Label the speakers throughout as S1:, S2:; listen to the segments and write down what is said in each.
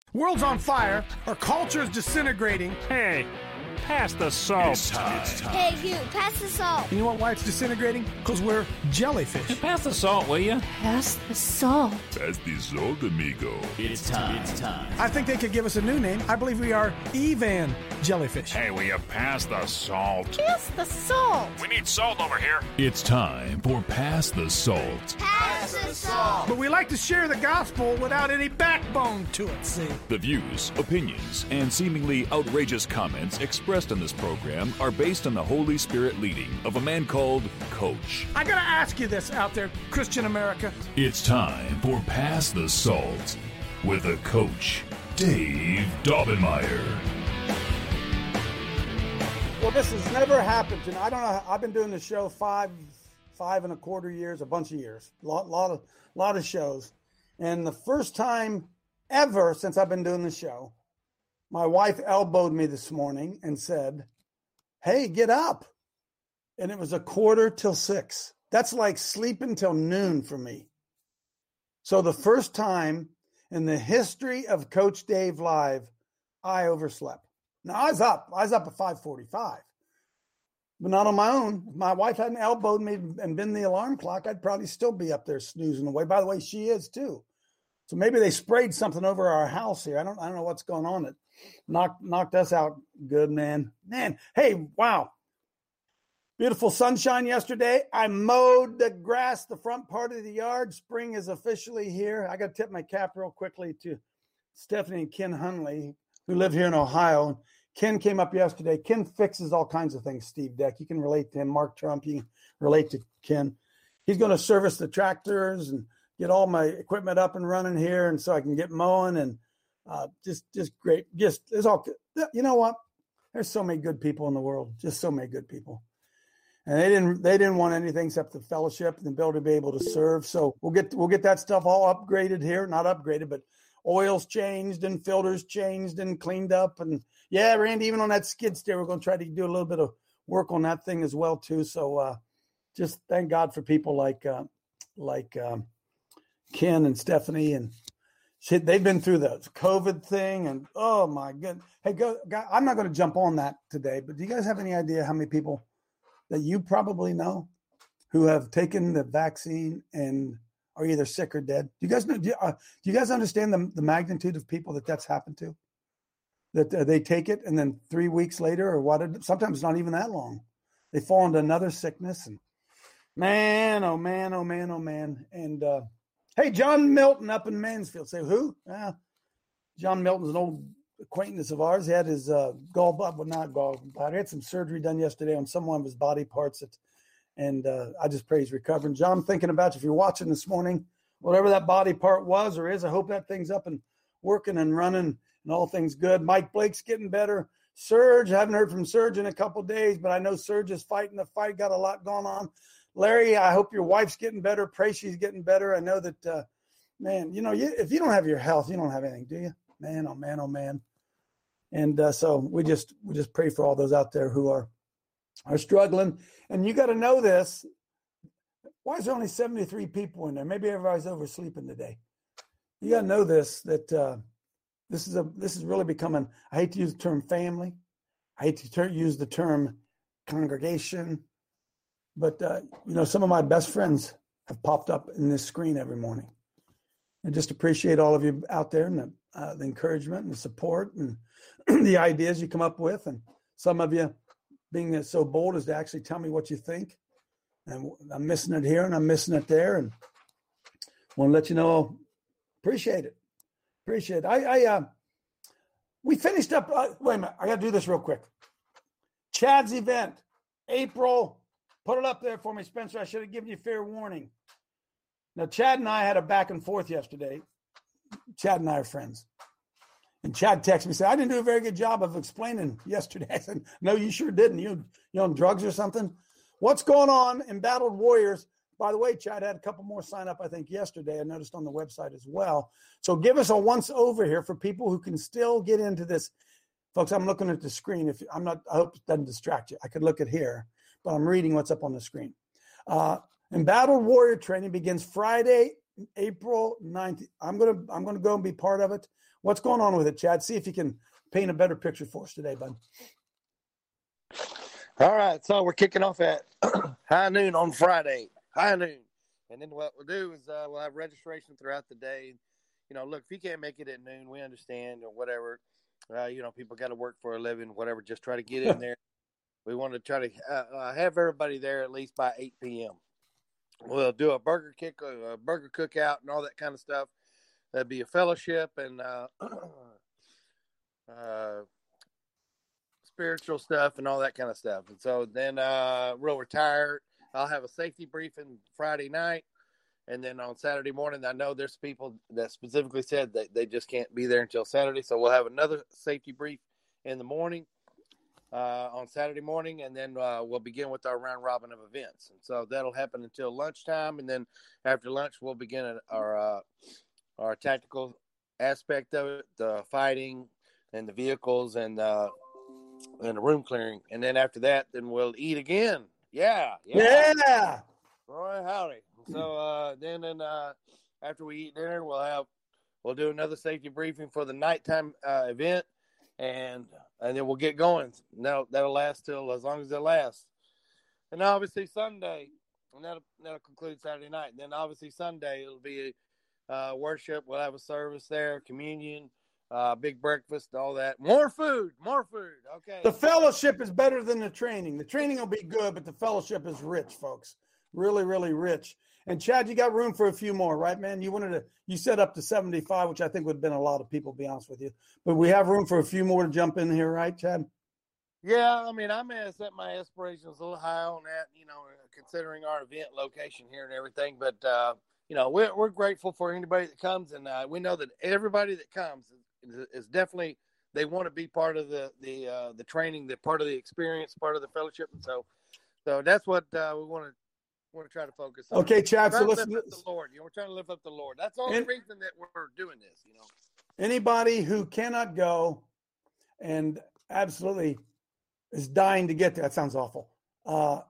S1: World's on fire. Our culture is disintegrating.
S2: Hey, pass the salt.
S3: It's time.
S4: Hey, you, pass the salt.
S1: You know why it's disintegrating? Because we're jellyfish.
S2: Pass the salt, will you?
S4: Pass the salt.
S3: Pass the salt, amigo.
S5: It's time.
S1: I think they could give us a new name. I believe we are Evan jellyfish.
S2: Hey, will you pass the salt?
S4: Pass the salt.
S2: We need salt over here.
S3: It's time for Pass the Salt.
S4: Pass the salt.
S1: But we like to share the gospel without any backbone to it, see?
S3: The views, opinions, and seemingly outrageous comments expressed in this program are based on the Holy Spirit leading of a man called Coach.
S1: I gotta ask you this out there, Christian America.
S3: It's time for Pass the Salt with a Coach, Dave Daubenmire.
S6: Well, this has never happened to me. I don't know. I've been doing the show five and a quarter years, a bunch of years, lot of shows. And the first time ever since I've been doing the show, my wife elbowed me this morning and said, "Hey, get up." And it was 5:45. That's like sleeping till noon for me. So the first time in the history of Coach Dave Live, I overslept. Now, I was up at 5:45, but not on my own. If my wife hadn't elbowed me and been the alarm clock, I'd probably still be up there snoozing away. By the way, she is too. So maybe they sprayed something over our house here. I don't know what's going on. It knocked us out good, man. Hey, wow. Beautiful sunshine yesterday. I mowed the grass, the front part of the yard. Spring is officially here. I got to tip my cap real quickly to Stephanie and Ken Hunley, who live here in Ohio. Ken came up yesterday. Ken fixes all kinds of things, Steve Deck. You can relate to him. Mark Trump, you can relate to Ken. He's going to service the tractors and get all my equipment up and running here, and so I can get mowing and just great. Just it's all. You know what? There's so many good people in the world. Just so many good people, and they didn't want anything except the fellowship and the ability to be able to serve. So we'll get that stuff all upgraded here. Not upgraded, but oils changed and filters changed and cleaned up. And yeah, Randy, even on that skid steer, we're going to try to do a little bit of work on that thing as well too. So just thank God for people like Ken and Stephanie and shit. They've been through the COVID thing and oh my goodness. Hey, I'm not going to jump on that today, but do you guys have any idea how many people that you probably know who have taken the vaccine and are either sick or dead? Do you guys know? Do you guys understand the magnitude of people that's happened to? That they take it and then 3 weeks later, or what? Sometimes not even that long, they fall into another sickness. And man, oh man, oh man, oh man. And hey, John Milton up in Mansfield. Say who? John Milton's an old acquaintance of ours. He had his gallbladder. He had some surgery done yesterday on some one of his body parts. And I just pray he's recovering. John, I'm thinking about you. If you're watching this morning, whatever that body part was or is, I hope that thing's up and working and running and all things good. Mike Blake's getting better. Serge, I haven't heard from Serge in a couple of days, but I know Serge is fighting the fight, got a lot going on. Larry, I hope your wife's getting better. Pray she's getting better. I know that, man, if you don't have your health, you don't have anything, do you? Man, oh man, oh man. And so we just pray for all those out there who are struggling. And you got to know this. Why is there only 73 people in there? Maybe everybody's oversleeping today. You got to know this, that this is really becoming, I hate to use the term family. I hate to use the term congregation. But, some of my best friends have popped up in this screen every morning. I just appreciate all of you out there and the encouragement and the support and the ideas you come up with. And some of you being so bold as to actually tell me what you think. And I'm missing it here and I'm missing it there. And want to let you know, appreciate it. Appreciate it. We finished up. Wait a minute. I got to do this real quick. Chad's event, April. Put it up there for me, Spencer. I should have given you fair warning. Now, Chad and I had a back and forth yesterday. Chad and I are friends. And Chad texted me, said, I didn't do a very good job of explaining yesterday. I said, no, you sure didn't. You on drugs or something? What's going on in Battled Warriors? By the way, Chad had a couple more sign up, I think, yesterday. I noticed on the website as well. So give us a once over here for people who can still get into this. Folks, I'm looking at the screen. I hope it doesn't distract you. I could look at here, but I'm reading what's up on the screen. And Battle Warrior training begins Friday, April 9th. I'm gonna go and be part of it. What's going on with it, Chad? See if you can paint a better picture for us today, bud.
S5: All right, so we're kicking off at high noon on Friday. High noon. And then what we'll do is we'll have registration throughout the day. Look, if you can't make it at noon, we understand or whatever. People got to work for a living, whatever. Just try to get in there. We want to try to have everybody there at least by 8 p.m. We'll do a burger cookout, and all that kind of stuff. That'd be a fellowship and spiritual stuff and all that kind of stuff. And so then we'll retire. I'll have a safety briefing Friday night. And then on Saturday morning, I know there's people that specifically said that they just can't be there until Saturday. So we'll have another safety brief in the morning on Saturday morning. And then we'll begin with our round robin of events. And so that'll happen until lunchtime. And then after lunch, we'll begin our tactical aspect of it, the fighting and the vehicles and the room clearing. And then after that, then we'll eat again. Yeah. Roy, howdy. So then after we eat dinner, we'll do another safety briefing for the nighttime event, and then we'll get going. That'll last till as long as it lasts. And obviously Sunday, and that'll conclude Saturday night. And then obviously Sunday it'll be worship. We'll have a service there, communion, big breakfast, all that. More food. Okay.
S6: The fellowship is better than the training. The training will be good, but the fellowship is rich, folks. Really, really rich. And Chad, you got room for a few more, right, man? You set up to 75, which I think would have been a lot of people, to be honest with you. But we have room for a few more to jump in here, right, Chad?
S5: Yeah, I mean, I may have set my aspirations a little high on that, considering our event location here and everything. But, we're grateful for anybody that comes. And we know that everybody that comes is definitely, they want to be part of the training, the part of the experience, part of the fellowship. And so that's what we want to try to focus on.
S6: Okay, Chad. So let's
S5: lift up the Lord. We're trying to lift up the Lord. That's the only reason that we're doing this.
S6: Anybody who cannot go and absolutely is dying to get there. That sounds awful. I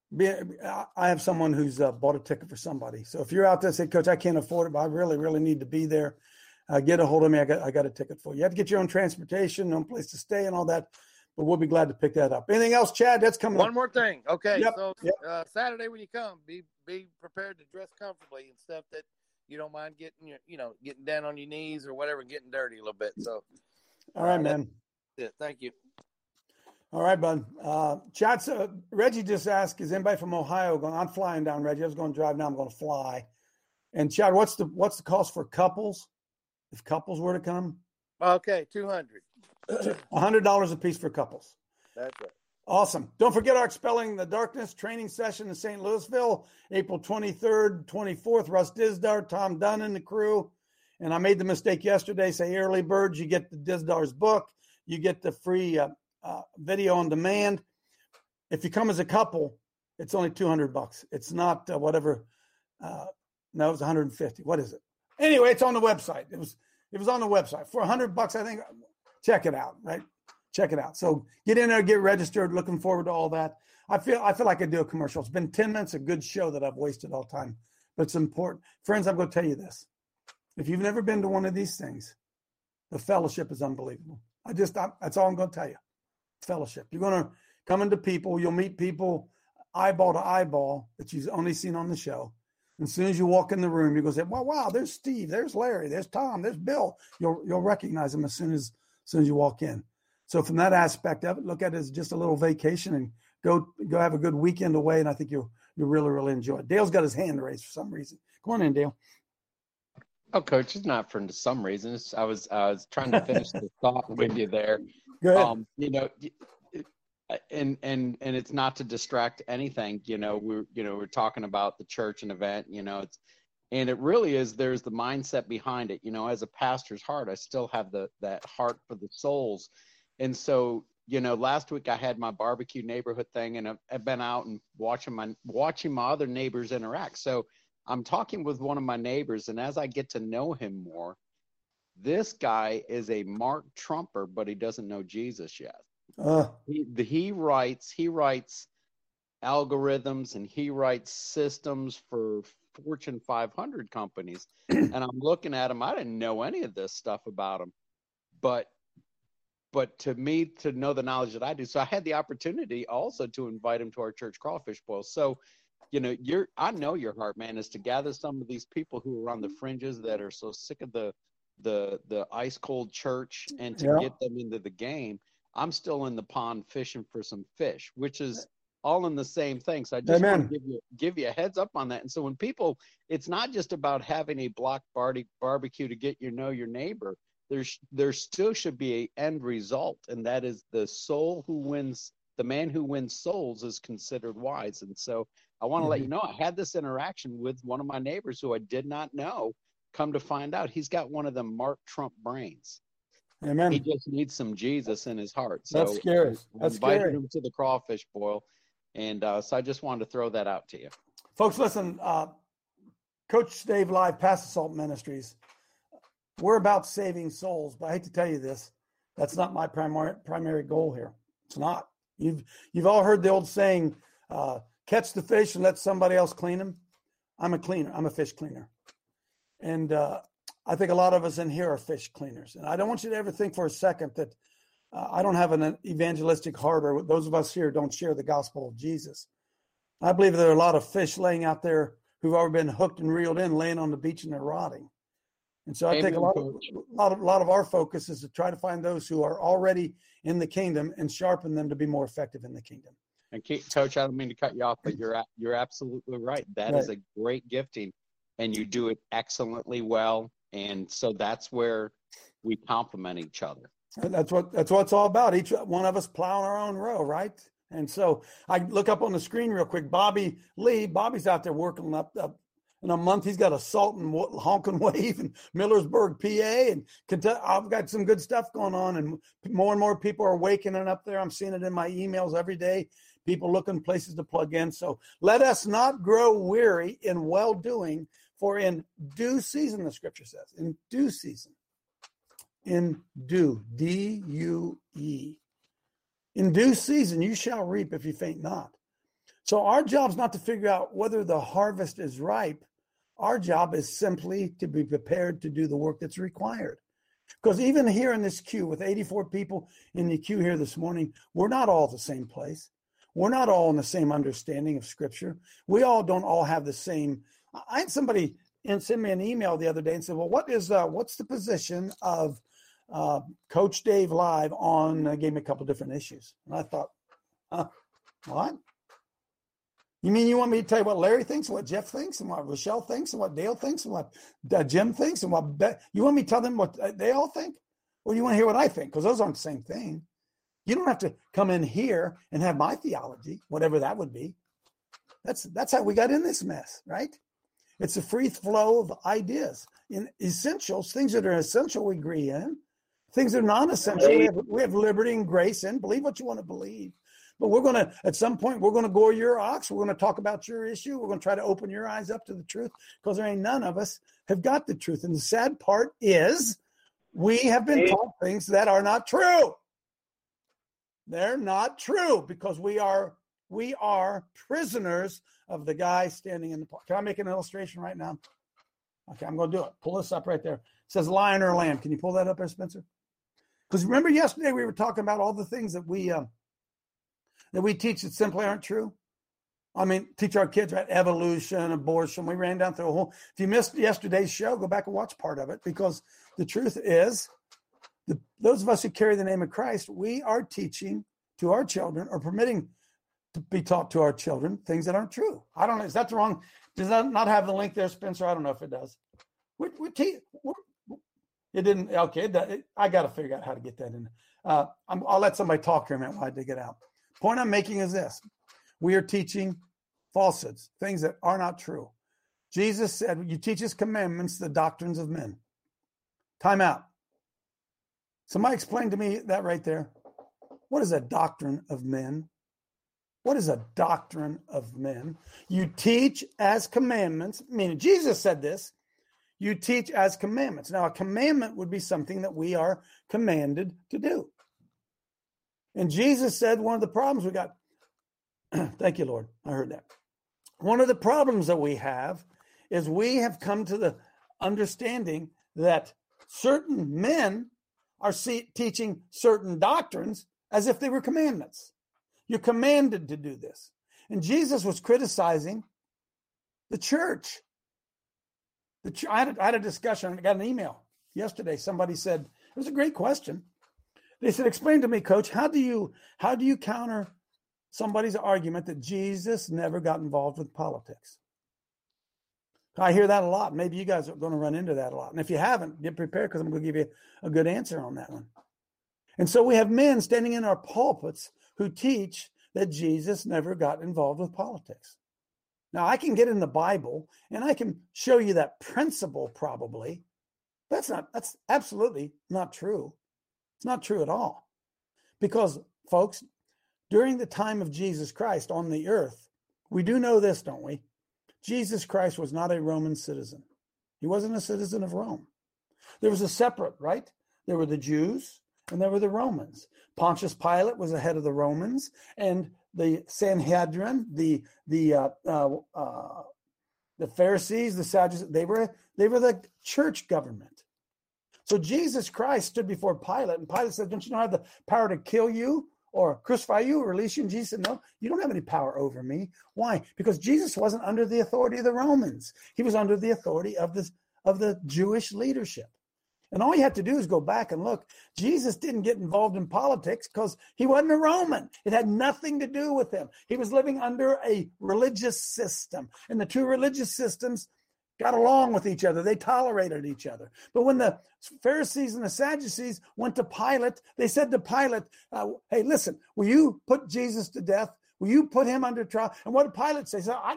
S6: have someone who's bought a ticket for somebody. So if you're out there, say, Coach, I can't afford it, but I really, really need to be there. Get a hold of me. I got a ticket for you. You have to get your own transportation, no place to stay, and all that. But we'll be glad to pick that up. Anything else, Chad? That's coming
S5: One
S6: up.
S5: more thing. Okay.
S6: Yep.
S5: So Saturday when you come, be prepared to dress comfortably and stuff that you don't mind getting getting down on your knees or whatever, getting dirty a little bit. So,
S6: all right, man.
S5: That's it. Thank you.
S6: All right, bud. Chad, Reggie just asked, is anybody from Ohio going? I'm flying down, Reggie. I was going to drive. Now I'm going to fly. And Chad, what's the cost for couples? If couples were to come?
S5: Okay, $200.
S6: $100 a piece for couples.
S5: That's right.
S6: Awesome. Don't forget our Expelling the Darkness training session in St. Louisville, April 23rd, 24th. Russ Dizdar, Tom Dunn, and the crew. And I made the mistake yesterday. Say early birds, you get the Dizdar's book. You get the free video on demand. If you come as a couple, it's only $200. It's not whatever. No, it's $150. What is it? Anyway, it's on the website. It was on the website for $100. I think. Check it out, right? Check it out. So get in there, get registered. Looking forward to all that. I feel like I do a commercial. It's been 10 minutes, a good show that I've wasted all time, but it's important. Friends, I'm going to tell you this. If you've never been to one of these things, the fellowship is unbelievable. That's all I'm going to tell you. Fellowship. You're going to come into people. You'll meet people eyeball to eyeball that you've only seen on the show. And as soon as you walk in the room, you're going to say, wow, there's Steve, there's Larry, there's Tom, there's Bill. You'll recognize them as soon as you walk in. So from that aspect of it, look at it as just a little vacation and go have a good weekend away. And I think you'll really, really enjoy it. Dale's got his hand raised for some reason. Come on in, Dale.
S7: Oh, Coach, it's not for some reason. I was trying to finish the thought with you there.
S6: Good.
S7: And it's not to distract anything. We're talking about the church and event. And it really is. There's the mindset behind it. As a pastor's heart, I still have that heart for the souls. And so, last week I had my barbecue neighborhood thing, and I've been out and watching my other neighbors interact. So I'm talking with one of my neighbors, and as I get to know him more, this guy is a Mark Trumper, but he doesn't know Jesus yet. He writes algorithms, and he writes systems for Fortune 500 companies. And I'm looking at them. I didn't know any of this stuff about them. But to me, to know the knowledge that I do, so I had the opportunity also to invite him to our church crawfish boil. So, I know your heart, man, is to gather some of these people who are on the fringes that are so sick of the ice cold church and to get them into the game. I'm still in the pond fishing for some fish, which is all in the same thing. So I just want to give you a heads up on that. And so when people, it's not just about having a block barbecue to get your neighbor. There still should be an end result, and that is the man who wins souls is considered wise. And so I want to let you know, I had this interaction with one of my neighbors who I did not know. Come to find out, he's got one of them Mark Trump brains.
S6: Amen.
S7: He just needs some Jesus in his heart. So
S6: that's scary. That's
S7: invited
S6: scary.
S7: him to the crawfish boil, and so I just wanted to throw that out to you,
S6: folks. Listen, Coach Dave Live, Pass the Salt Ministries. We're about saving souls, but I hate to tell you this. That's not my primary goal here. It's not. You've all heard the old saying, catch the fish and let somebody else clean them. I'm a cleaner. I'm a fish cleaner. And I think a lot of us in here are fish cleaners. And I don't want you to ever think for a second that I don't have an evangelistic heart, or those of us here don't share the gospel of Jesus. I believe there are a lot of fish laying out there who've already been hooked and reeled in, laying on the beach, and they're rotting. And so I think a lot of our focus is to try to find those who are already in the kingdom and sharpen them to be more effective in the kingdom.
S7: And Coach, I don't mean to cut you off, but you're absolutely right. That is a great gifting, and you do it excellently well. And so that's where we complement each other.
S6: And that's what it's all about. Each one of us plowing our own row, right? And so I look up on the screen real quick. Bobby Lee. Bobby's out there working up. In a month, he's got a Salt and Honkin' Wave in Millersburg, PA, and Kentucky. I've got some good stuff going on, and more people are waking up there. I'm seeing it in my emails every day. People looking places to plug in. So let us not grow weary in well-doing, for in due season, the scripture says, in due season, in due, D-U-E, in due season you shall reap if you faint not. So our job is not to figure out whether the harvest is ripe. Our job is simply to be prepared to do the work that's required. Because even here in this queue, with 84 people in the queue here this morning, we're not all at the same place. We're not all in the same understanding of Scripture. We don't all have the same. I had somebody send me an email the other day and said, well, what's the position of Coach Dave Live on, gave me a couple different issues. And I thought, what? You mean you want me to tell you what Larry thinks, and what Jeff thinks, and what Rochelle thinks, and what Dale thinks, and what Jim thinks, and you want me to tell them what they all think? Or you want to hear what I think? Because those aren't the same thing. You don't have to come in here and have my theology, whatever that would be. That's how we got in this mess, right? It's a free flow of ideas. In essentials, things that are essential we agree in. Things that are non-essential, we have liberty and grace in. Believe what you want to believe. But we're going to, at some point, we're going to gore your ox. We're going to talk about your issue. We're going to try to open your eyes up to the truth, because there ain't none of us have got the truth. And the sad part is we have been taught things that are not true. They're not true, because we are prisoners of the guy standing in the park. Can I make an illustration right now? Okay, I'm going to do it. Pull this up right there. It says lion or lamb. Can you pull that up there, Spencer? Because remember yesterday we were talking about all the things that we teach that simply aren't true. I mean, teach our kids about evolution, abortion. We ran down through a whole. If you missed yesterday's show, go back and watch part of it, because the truth is, those of us who carry the name of Christ, we are teaching to our children, or permitting to be taught to our children, things that aren't true. I don't know. Is that the wrong? Does that not have the link there, Spencer? I don't know if it does. It didn't. Okay, I got to figure out how to get that in. I'll let somebody talk here a minute while I dig it out. Point I'm making is this: we are teaching falsehoods, things that are not true. Jesus said, "You teach His commandments, the doctrines of men." Time out. Somebody explain to me that right there. What is a doctrine of men? What is a doctrine of men? You teach as commandments, meaning Jesus said this. You teach as commandments. Now, a commandment would be something that we are commanded to do. And Jesus said one of the problems we got, thank you, Lord, I heard that. One of the problems that we have is we have come to the understanding that certain men are teaching certain doctrines as if they were commandments. You're commanded to do this. And Jesus was criticizing the church. I had a discussion. I got an email yesterday. Somebody said, it was a great question. They said, explain to me, Coach, how do you counter somebody's argument that Jesus never got involved with politics? I hear that a lot. Maybe you guys are going to run into that a lot. And if you haven't, get prepared, because I'm going to give you a good answer on that one. And so we have men standing in our pulpits who teach that Jesus never got involved with politics. Now, I can get in the Bible and I can show you that principle probably. That's absolutely not true. It's not true at all. Because, folks, during the time of Jesus Christ on the earth, we do know this, don't we? Jesus Christ was not a Roman citizen. He wasn't a citizen of Rome. There was a separate, right? There were the Jews and there were the Romans. Pontius Pilate was the head of the Romans, and the Sanhedrin, the Pharisees, the Sadducees, they were the church government. So Jesus Christ stood before Pilate, and Pilate said, don't you know I have the power to kill you or crucify you or release you? And Jesus said, no, you don't have any power over me. Why? Because Jesus wasn't under the authority of the Romans. He was under the authority of the Jewish leadership. And all you have to do is go back and look. Jesus didn't get involved in politics because he wasn't a Roman. It had nothing to do with him. He was living under a religious system. And the two religious systems got along with each other. They tolerated each other. But when the Pharisees and the Sadducees went to Pilate, they said to Pilate, hey, listen, will you put Jesus to death? Will you put him under trial? And what did Pilate say? He said,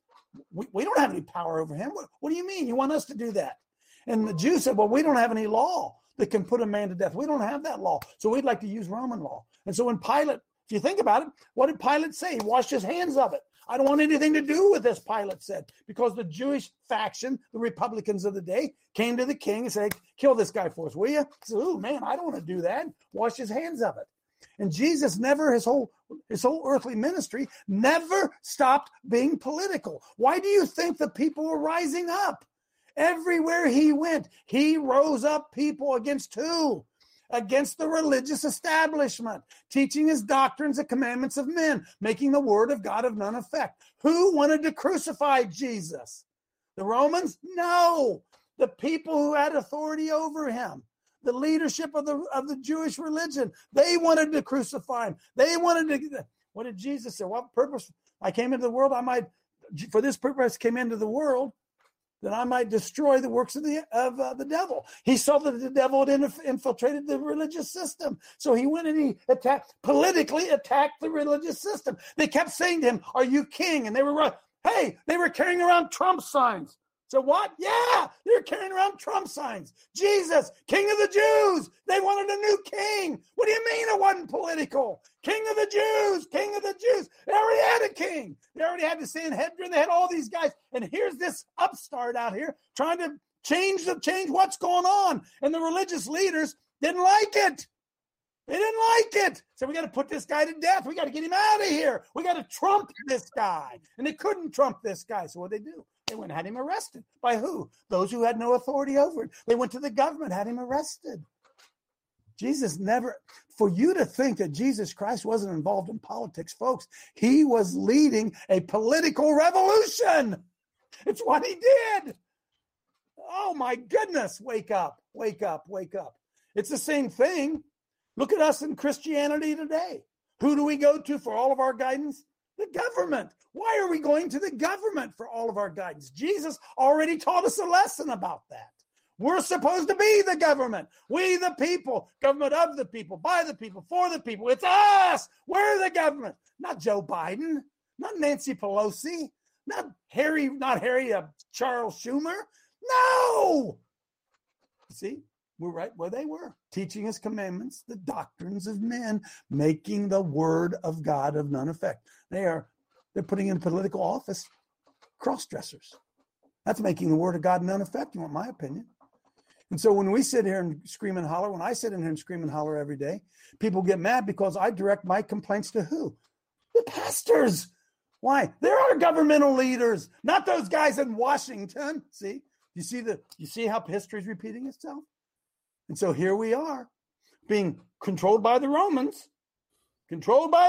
S6: we don't have any power over him. What do you mean? You want us to do that? And the Jews said, well, we don't have any law that can put a man to death. We don't have that law. So we'd like to use Roman law. And so when Pilate, if you think about it, what did Pilate say? He washed his hands of it. I don't want anything to do with this, Pilate said, because the Jewish faction, the Republicans of the day, came to the king and said, kill this guy for us, will you? He said, oh, man, I don't want to do that. Wash his hands of it. And Jesus never, his whole earthly ministry, never stopped being political. Why do you think the people were rising up? Everywhere he went, he rose up people against who? Against the religious establishment, teaching his doctrines and commandments of men, making the word of God of none effect. Who wanted to crucify Jesus? The Romans? No. The people who had authority over him, the leadership of the Jewish religion, they wanted to crucify him. They wanted to. What did Jesus say? What purpose? I came into the world. For this purpose, came into the world, that I might destroy the works of the devil. He saw that the devil had infiltrated the religious system. So he went and he politically attacked the religious system. They kept saying to him, are you king? And they were carrying around Trump signs. So what? Yeah, they're carrying around Trump signs. Jesus, King of the Jews. They wanted a new king. What do you mean it wasn't political? King of the Jews, King of the Jews. They already had a king. They already had the Sanhedrin. They had all these guys. And here's this upstart out here trying to change what's going on. And the religious leaders didn't like it. They didn't like it. So we got to put this guy to death. We got to get him out of here. We got to trump this guy. And they couldn't trump this guy. So what did they do? They went and had him arrested. By who? Those who had no authority over it. They went to the government, had him arrested. Jesus never, for you to think that Jesus Christ wasn't involved in politics, folks, he was leading a political revolution. It's what he did. Oh my goodness. Wake up, wake up, wake up. It's the same thing. Look at us in Christianity today. Who do we go to for all of our guidance? The government. Why are we going to the government for all of our guidance? Jesus already taught us a lesson about that. We're supposed to be the government. We the people. Government of the people, by the people, for the people. It's us. We're the government. Not Joe Biden. Not Nancy Pelosi. Not Charles Schumer. No. See? We're right where they were, teaching his commandments, the doctrines of men, making the word of God of none effect. They're putting in political office cross-dressers. That's making the word of God none effect, you want my opinion. And so when we sit here and scream and holler, when I sit in here and scream and holler every day, people get mad because I direct my complaints to who? The pastors. Why? They're our governmental leaders, not those guys in Washington. See, you see how history is repeating itself? And so here we are, being controlled by the Romans, and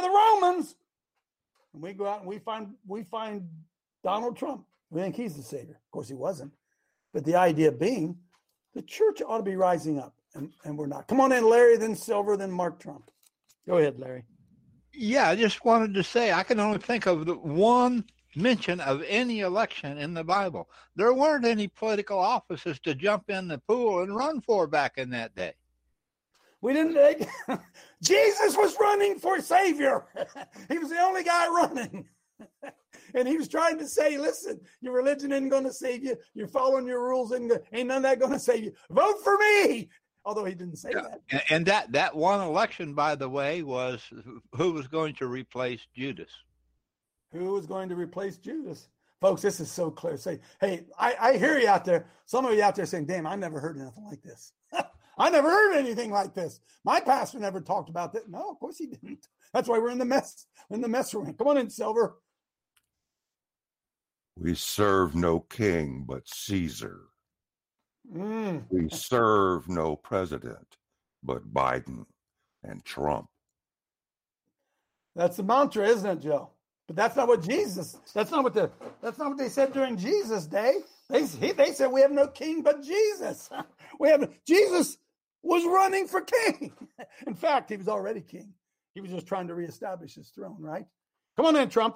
S6: we go out and we find Donald Trump. We think he's the savior. Of course, he wasn't. But the idea being, the church ought to be rising up, and we're not. Come on in, Larry, then Silver, then Mark Trump. Go ahead, Larry.
S8: Yeah, I just wanted to say I can only think of the one mention of any election in the Bible. There weren't any political offices to jump in the pool and run for back in that day.
S6: We didn't. Jesus was running for savior. He was the only guy running. And he was trying to say, listen, your religion isn't going to save you. You're following your rules, and ain't none of that going to save you. Vote for me. Although he didn't say that.
S8: And that one election, by the way, was who was going to replace Judas.
S6: Who was going to replace Judas? Folks, this is so clear. Say, hey, I hear you out there. Some of you out there saying, damn, I never heard anything like this. I never heard anything like this. My pastor never talked about that. No, of course he didn't. That's why we're in the mess room. Come on in, Silver.
S9: We serve no king but Caesar. We serve no president but Biden and Trump.
S6: That's the mantra, isn't it, Joe? But that's not what that's not what they said during Jesus' day. They said we have no king but Jesus. Jesus was running for king. In fact, he was already king. He was just trying to reestablish his throne, right? Come on in, Trump.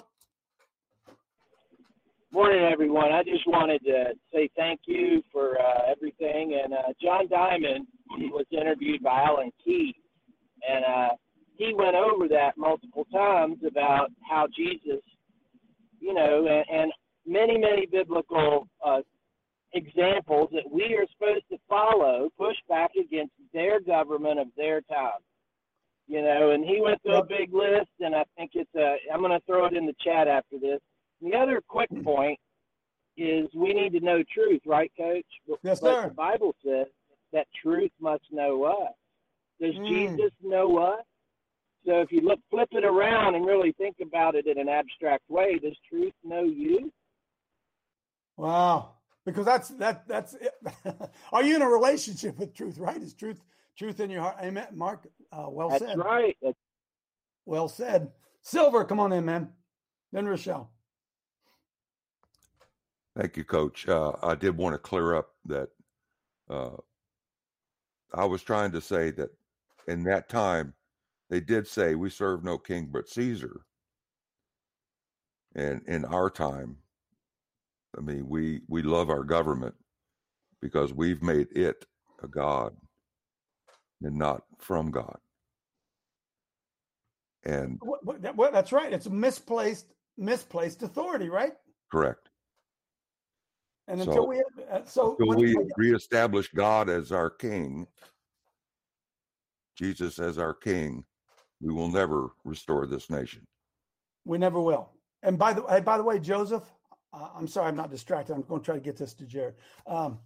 S10: Morning, everyone. I just wanted to say thank you for everything. And John Diamond was interviewed by Alan Keyes, and he went over that multiple times about how Jesus, and many, many biblical examples that we are supposed to follow, push back against their government of their time. And he went through a big list, and I think I'm going to throw it in the chat after this. The other quick point is we need to know truth, right, Coach?
S6: Yes,
S10: but
S6: sir.
S10: The Bible says that truth must know us. Does Jesus know us? So if you flip it around and really think about it in an abstract way, does truth know you?
S6: Wow. Because that's it. Are you in a relationship with truth, right? Is truth in your heart? Amen. Mark, well said.
S10: That's right.
S6: Well said. Silver, come on in, man. Then Rochelle.
S9: Thank you, Coach. I did want to clear up that I was trying to say that in that time, they did say we serve no king but Caesar. And in our time, I mean, we love our government because we've made it a god and not from God. And
S6: well, that's right. It's misplaced authority, right?
S9: Correct.
S6: And until we
S9: reestablish God as our king, Jesus as our king, we will never restore this nation.
S6: We never will. And by the way, Joseph, I'm sorry, I'm not distracted. I'm going to try to get this to Jared. How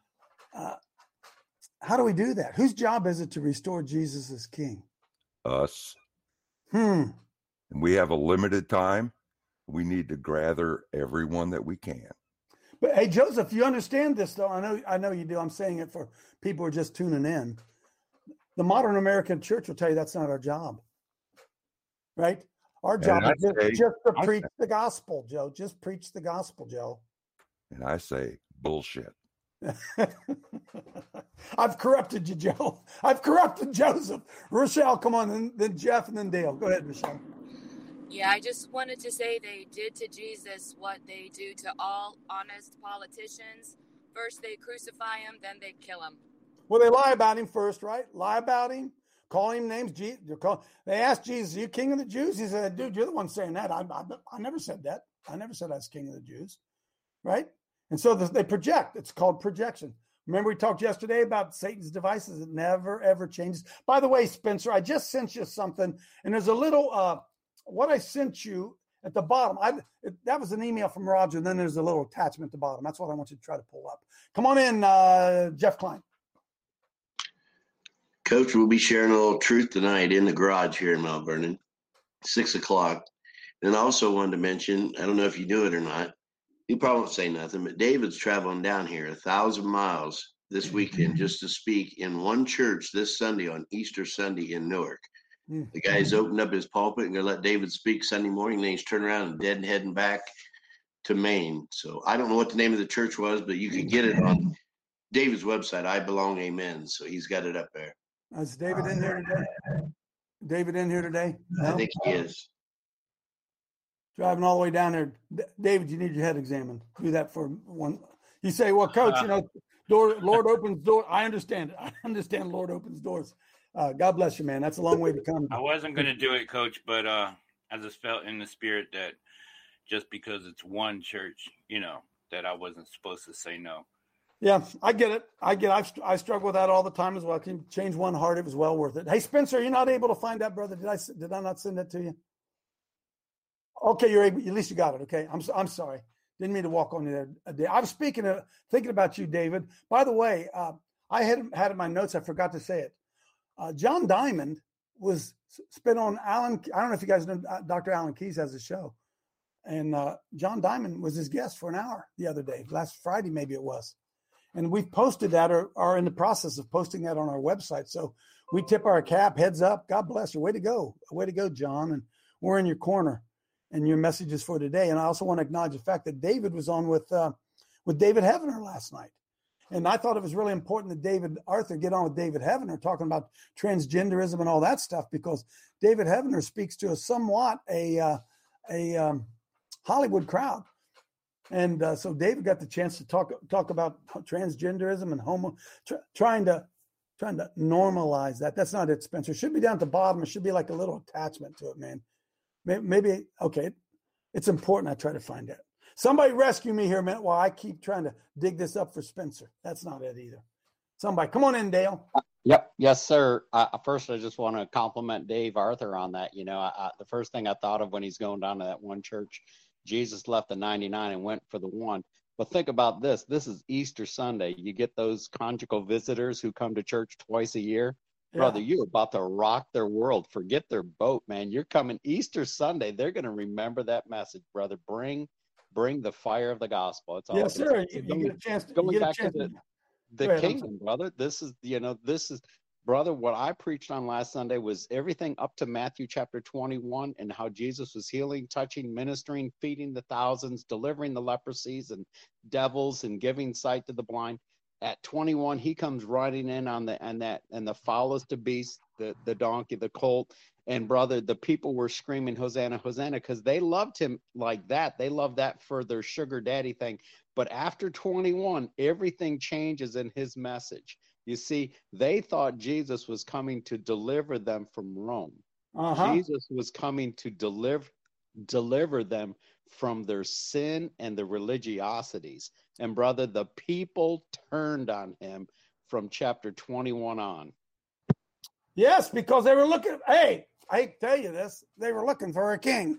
S6: do we do that? Whose job is it to restore Jesus as king?
S9: Us. And we have a limited time. We need to gather everyone that we can.
S6: But hey, Joseph, you understand this, though. I know you do. I'm saying it for people who are just tuning in. The modern American church will tell you that's not our job, right? Our job is just to preach the gospel, Joe. Just preach the gospel, Joe.
S9: And I say bullshit.
S6: I've corrupted you, Joe. I've corrupted Joseph. Rochelle, come on, and then Jeff, and then Dale. Go ahead, Rochelle.
S11: Yeah, I just wanted to say they did to Jesus what they do to all honest politicians. First they crucify him, then they kill him.
S6: Well, they lie about him first, right? Lie about him, call him names. They asked Jesus, "Are you king of the Jews?" He said, "Dude, you're the one saying that. I never said that. I never said I was king of the Jews," right? And so they project. It's called projection. Remember we talked yesterday about Satan's devices. It never, ever changes. By the way, Spencer, I just sent you something, and there's a little... what I sent you at the bottom, that was an email from Roger, and then there's a little attachment at the bottom. That's what I want you to try to pull up. Come on in, Jeff Klein.
S12: Coach, we'll be sharing a little truth tonight in the garage here in Mount Vernon, 6:00. And I also wanted to mention, I don't know if you knew it or not, you probably won't say nothing, but David's traveling down here 1,000 miles this weekend just to speak in one church this Sunday on Easter Sunday in Newark. The guy's opened up his pulpit and going to let David speak Sunday morning. Then he's turning around and dead and heading back to Maine. So I don't know what the name of the church was, but you can get it on David's website, I Belong Amen. So he's got it up there.
S6: Is David in here today? David in here today? No?
S12: I think he is.
S6: Driving all the way down there. David, you need your head examined. Do that for one. You say, well, Coach, Lord opens doors. I understand it. I understand Lord opens doors. God bless you, man. That's a long way to come.
S13: I wasn't going to do it, Coach, but I just felt in the spirit that just because it's one church, that I wasn't supposed to say no.
S6: Yeah, I get it. I struggle with that all the time as well. Can you change one heart? It was well worth it. Hey, Spencer, you're not able to find that, brother. Did I not send that to you? Okay, you're able. At least you got it. Okay, I'm sorry. Didn't mean to walk on you there. I was thinking about you, David. By the way, I had in my notes. I forgot to say it. John Diamond was spent on Alan. I don't know if you guys know Dr. Alan Keyes has a show, and John Diamond was his guest for an hour the other day, last Friday maybe it was, and we've posted that or are in the process of posting that on our website. So we tip our cap, heads up. God bless you. Way to go, John, and we're in your corner. And your messages for today. And I also want to acknowledge the fact that David was on with David Heavener last night. And I thought it was really important that David Arthur get on with David Heavener talking about transgenderism and all that stuff, because David Heavener speaks to a Hollywood crowd. And so David got the chance to talk about transgenderism and trying to normalize that. That's not it, Spencer. It should be down at the bottom. It should be like a little attachment to it, man. Maybe, okay, it's important I try to find out. Somebody rescue me here a minute while I keep trying to dig this up for Spencer. That's not it either. Somebody, come on in, Dale.
S7: Yep. Yes, sir. First, I just want to compliment Dave Arthur on that. The first thing I thought of when he's going down to that one church, Jesus left the 99 and went for the one. But think about this. This is Easter Sunday. You get those conjugal visitors who come to church twice a year. Brother, you're about to rock their world. Forget their boat, man. You're coming Easter Sunday. They're going to remember that message, brother. Bring the fire of the gospel. It's all.
S6: Yes, sir. You get a chance to
S7: going back to the kingdom, brother. This is, brother, what I preached on last Sunday was everything up to Matthew chapter 21 and how Jesus was healing, touching, ministering, feeding the thousands, delivering the leprosies and devils and giving sight to the blind. At 21, he comes riding in on the foulest of beasts, the donkey, the colt. And brother, the people were screaming, Hosanna, Hosanna, because they loved him like that. They loved that for their sugar daddy thing. But after 21, everything changes in his message. You see, they thought Jesus was coming to deliver them from Rome. Jesus was coming to deliver them from their sin and the religiosities. And brother, the people turned on him from chapter 21 on.
S6: Yes, because they were looking. Hey, I tell you this, they were looking for a king.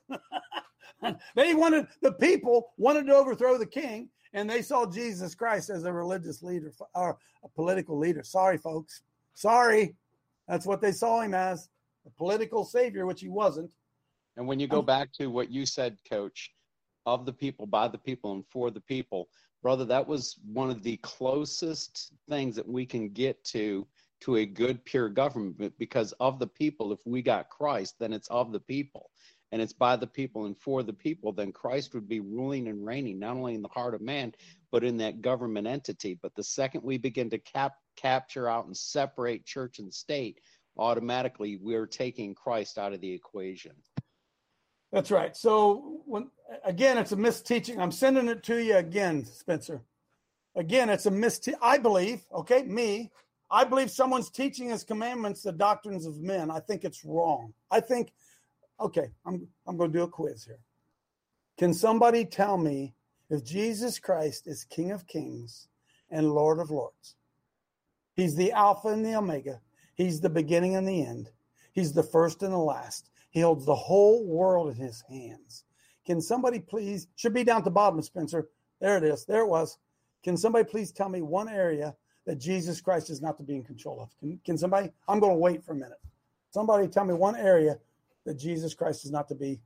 S6: The people wanted to overthrow the king, and they saw Jesus Christ as a religious leader or a political leader. Sorry, folks. Sorry. That's what they saw him as, a political savior, which he wasn't.
S7: And when you go back to what you said, Coach, of the people, by the people, and for the people, brother, that was one of the closest things that we can get to a good, pure government, because of the people. If we got Christ, then it's of the people, and it's by the people and for the people. Then Christ would be ruling and reigning, not only in the heart of man, but in that government entity. But the second we begin to capture out and separate church and state, automatically we're taking Christ out of the equation.
S6: That's right. So again, it's a misteaching. I'm sending it to you again, Spencer. Again, it's a misteaching. I believe, I believe someone's teaching his commandments the doctrines of men. I think it's wrong. I'm going to do a quiz here. Can somebody tell me if Jesus Christ is King of Kings and Lord of Lords? He's the Alpha and the Omega. He's the beginning and the end. He's the first and the last. He holds the whole world in his hands. Can somebody please, should be down at the bottom, Spencer. There it is. There it was. Can somebody please tell me one area that Jesus Christ is not to be in control of? Can somebody, I'm going to wait for a minute. Somebody tell me one area that Jesus Christ is not to be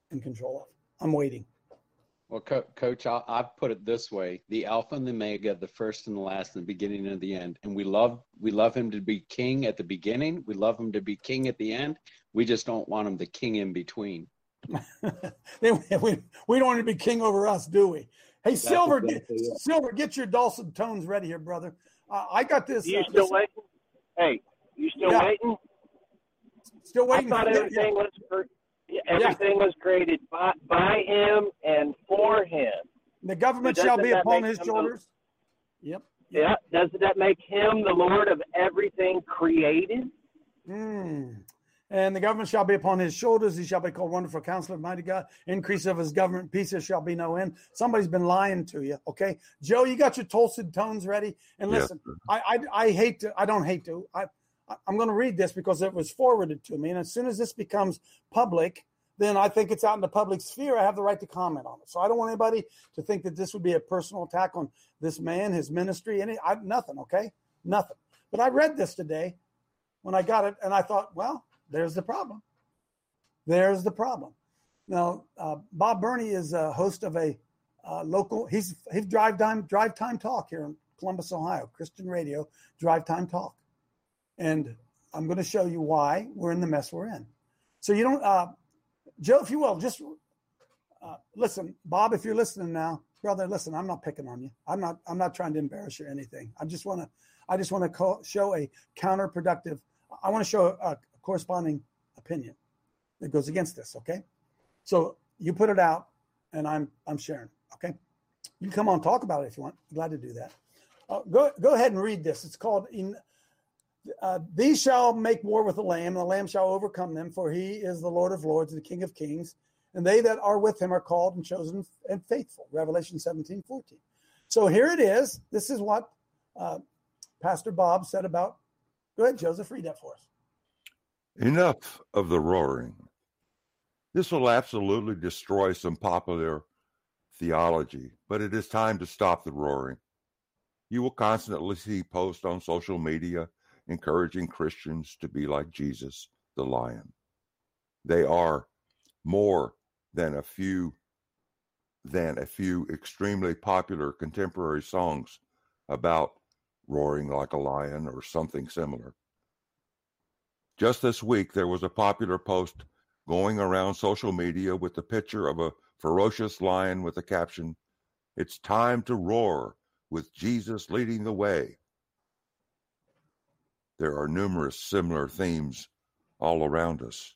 S6: in control of. I'm waiting.
S7: Well, Coach, I've put it this way: the Alpha and the Omega, the first and the last, and the beginning and the end. And we love him to be king at the beginning. We love him to be king at the end. We just don't want him the king in between.
S6: we don't want to be king over us, do we? Hey,
S7: That's
S6: Silver,
S7: exactly it.
S6: Silver, get your dulcet tones ready here, brother. I got this.
S10: You still waiting? Hey, you still waiting?
S6: Still waiting.
S10: I thought everything was was created by him and for him.
S6: The government
S10: So
S6: shall
S10: doesn't
S6: be
S10: that
S6: upon
S10: make
S6: his
S10: him
S6: shoulders. Yep.
S10: Yeah. Doesn't that make him the Lord of everything created?
S6: And the government shall be upon his shoulders. He shall be called Wonderful Counselor, Mighty God. Increase of his government, peace there shall be no end. Somebody's been lying to you, okay? Joe, you got your dulcet tones ready? And listen, I'm going to read this because it was forwarded to me. And as soon as this becomes public, then I think it's out in the public sphere. I have the right to comment on it. So I don't want anybody to think that this would be a personal attack on this man, his ministry, nothing, okay? Nothing. But I read this today when I got it, and I thought, well, there's the problem. There's the problem. Now, Bob Burney is a host of a local, he's Drive Time Talk here in Columbus, Ohio, Christian radio, Drive Time Talk. And I'm going to show you why we're in the mess we're in. So you don't, Joe, if you will, just listen. Bob, if you're listening now, brother, listen, I'm not picking on you. I'm not trying to embarrass you or anything. I just want to show a counterproductive, I want to show a corresponding opinion that goes against this, okay? So you put it out, and I'm sharing, okay? You can come on and talk about it if you want. I'm glad to do that. Go ahead and read this. It's called, these shall make war with the Lamb, and the Lamb shall overcome them, for he is the Lord of lords and the King of kings, and they that are with him are called and chosen and faithful. Revelation 17:14. So here it is. This is what Pastor Bob said about, go ahead, Joseph, read that for us.
S9: Enough of the roaring. This will absolutely destroy some popular theology, but it is time to stop the roaring. You will constantly see posts on social media encouraging Christians to be like Jesus, the lion. They are more than a few extremely popular contemporary songs about roaring like a lion or something similar. Just this week, there was a popular post going around social media with the picture of a ferocious lion with the caption, "It's time to roar with Jesus leading the way." There are numerous similar themes all around us.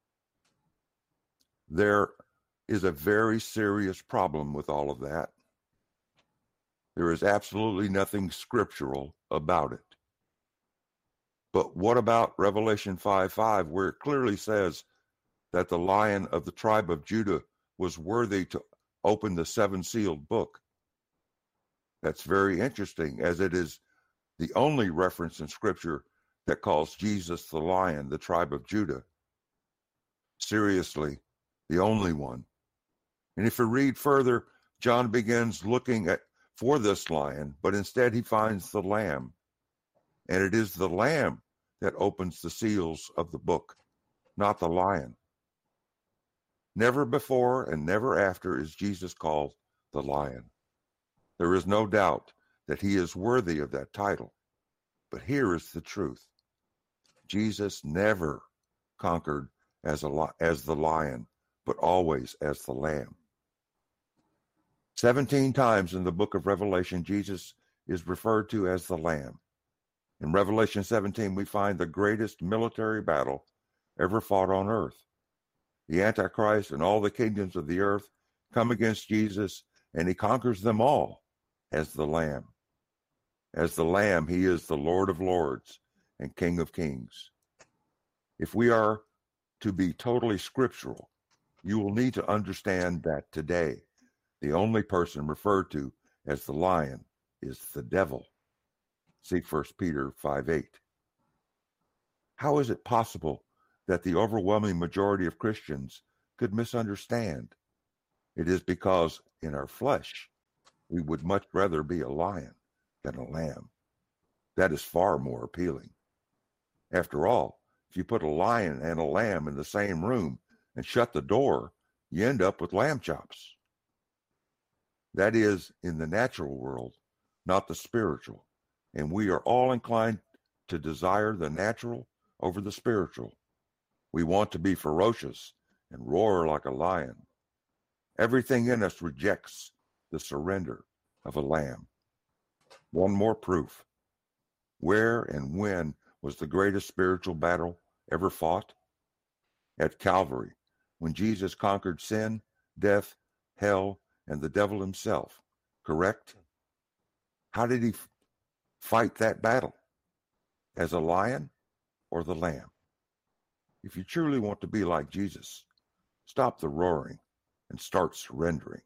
S9: There is a very serious problem with all of that. There is absolutely nothing scriptural about it. But what about Revelation 5:5, where it clearly says that the Lion of the tribe of Judah was worthy to open the seven-sealed book? That's very interesting, as it is the only reference in Scripture that calls Jesus the Lion, the tribe of Judah. Seriously, the only one. And if you read further, John begins looking for this lion, but instead he finds the Lamb. And it is the Lamb that opens the seals of the book, not the lion. Never before and never after is Jesus called the Lion. There is no doubt that he is worthy of that title. But here is the truth. Jesus never conquered as the lion, but always as the Lamb. 17 times in the book of Revelation, Jesus is referred to as the Lamb. In Revelation 17, we find the greatest military battle ever fought on earth. The Antichrist and all the kingdoms of the earth come against Jesus, and he conquers them all as the Lamb. As the Lamb, he is the Lord of lords and King of kings. If we are to be totally scriptural, you will need to understand that today, the only person referred to as the lion is the devil. See 1 Peter 5:8. How is it possible that the overwhelming majority of Christians could misunderstand? It is because in our flesh, we would much rather be a lion than a lamb. That is far more appealing. After all, if you put a lion and a lamb in the same room and shut the door, you end up with lamb chops. That is in the natural world, not the spiritual. And we are all inclined to desire the natural over the spiritual. We want to be ferocious and roar like a lion. Everything in us rejects the surrender of a lamb. One more proof. Where and when was the greatest spiritual battle ever fought? At Calvary, when Jesus conquered sin, death, hell, and the devil himself. Correct? How did he fight that battle? As a lion or the lamb? If you truly want to be like Jesus, stop the roaring and start surrendering.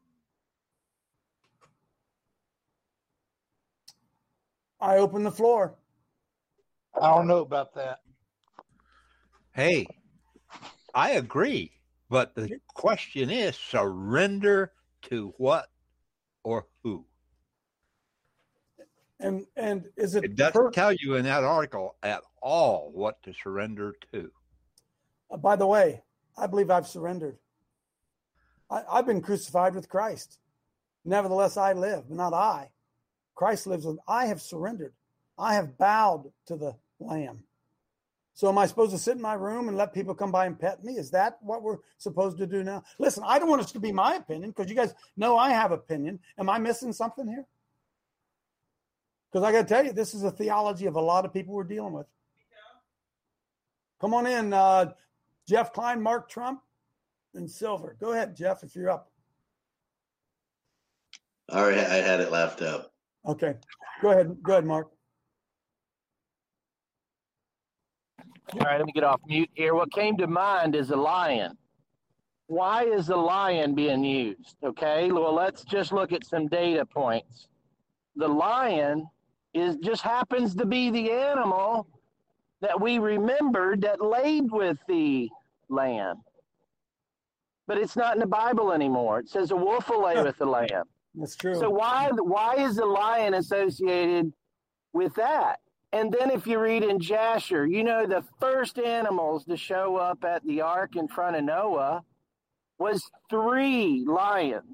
S6: I open the floor.
S8: I don't know about that. Hey, I agree. But the question is, surrender to what or who?
S6: And is it?
S8: It doesn't tell you in that article at all what to surrender to.
S6: By the way, I believe I've surrendered. I've been crucified with Christ. Nevertheless, I live, but not I. Christ lives with me. I have surrendered. I have bowed to the Lamb. So am I supposed to sit in my room and let people come by and pet me? Is that what we're supposed to do now? Listen, I don't want this to be my opinion because you guys know I have opinion. Am I missing something here? Because I got to tell you, this is a theology of a lot of people we're dealing with. Come on in, Jeff Klein, Mark Trump, and Silver. Go ahead, Jeff, if you're up.
S12: All right, I had it left up.
S6: Okay, go ahead, Mark.
S10: All right, let me get off mute here. What came to mind is a lion. Why is the lion being used? Okay, well, let's just look at some data points. The lion just happens to be the animal that we remembered that laid with the lamb. But it's not in the Bible anymore. It says a wolf will lay with the lamb.
S6: That's true.
S10: So why is the lion associated with that? And then if you read in Jasher, you know, the first animals to show up at the ark in front of Noah was 3 lions.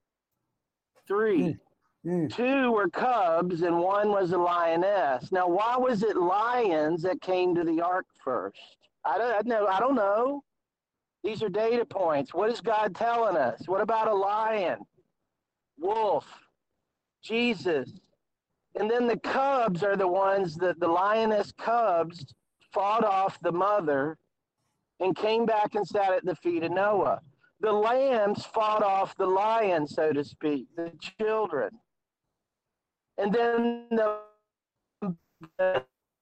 S10: 3. 2 were cubs and 1 was a lioness. Now, why was it lions that came to the ark first? I don't know. These are data points. What is God telling us? What about a lion? Wolf, Jesus. And then the cubs are the ones that the lioness cubs fought off the mother and came back and sat at the feet of Noah. The lambs fought off the lion, so to speak, the children. And then the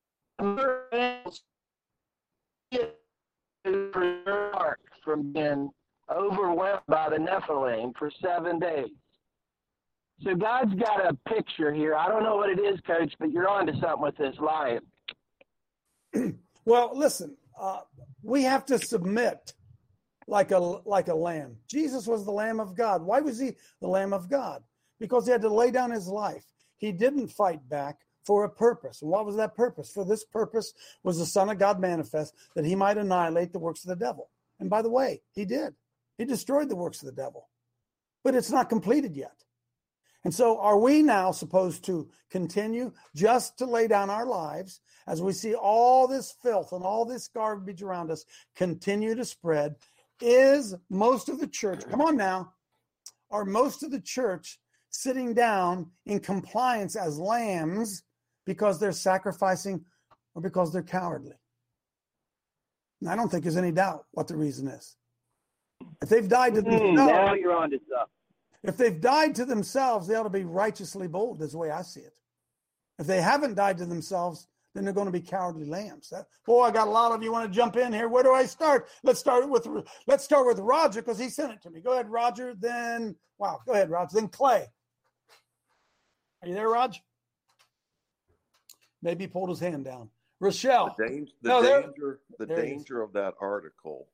S10: from being overwhelmed by the Nephilim for 7 days. So God's got a picture here. I don't know what it is, Coach, but you're on to something with this lion.
S6: Well, listen, we have to submit like a lamb. Jesus was the Lamb of God. Why was he the Lamb of God? Because he had to lay down his life. He didn't fight back for a purpose. And what was that purpose? For this purpose was the Son of God manifest, that he might annihilate the works of the devil. And by the way, he did. He destroyed the works of the devil. But it's not completed yet. And so are we now supposed to continue just to lay down our lives as we see all this filth and all this garbage around us continue to spread? Is most of the church, come on now, are most of the church sitting down in compliance as lambs because they're sacrificing or because they're cowardly? And I don't think there's any doubt what the reason is. If they've died to themselves,
S10: now you're on to something.
S6: If they've died to themselves, they ought to be righteously bold, is the way I see it. If they haven't died to themselves, then they're going to be cowardly lambs. I got a lot of you want to jump in here. Where do I start? Let's start with Roger because he sent it to me. Go ahead, Roger. Go ahead, Roger. Then Clay. Are you there, Roger? Maybe he pulled his hand down. Rochelle.
S14: The danger of that article,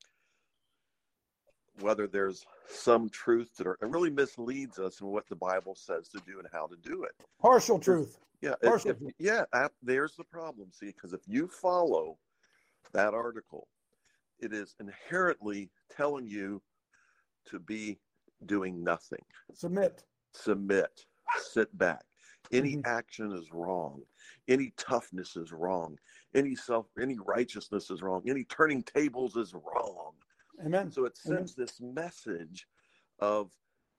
S14: whether there's some truth to it, it really misleads us in what the Bible says to do and how to do it.
S6: Partial truth.
S14: Yeah.
S6: Partial truth.
S14: There's the problem. See, because if you follow that article, it is inherently telling you to be doing nothing.
S6: Submit.
S14: Sit back. Any action is wrong. Any toughness is wrong. Any righteousness is wrong. Any turning tables is wrong.
S6: Amen.
S14: So it sends this message of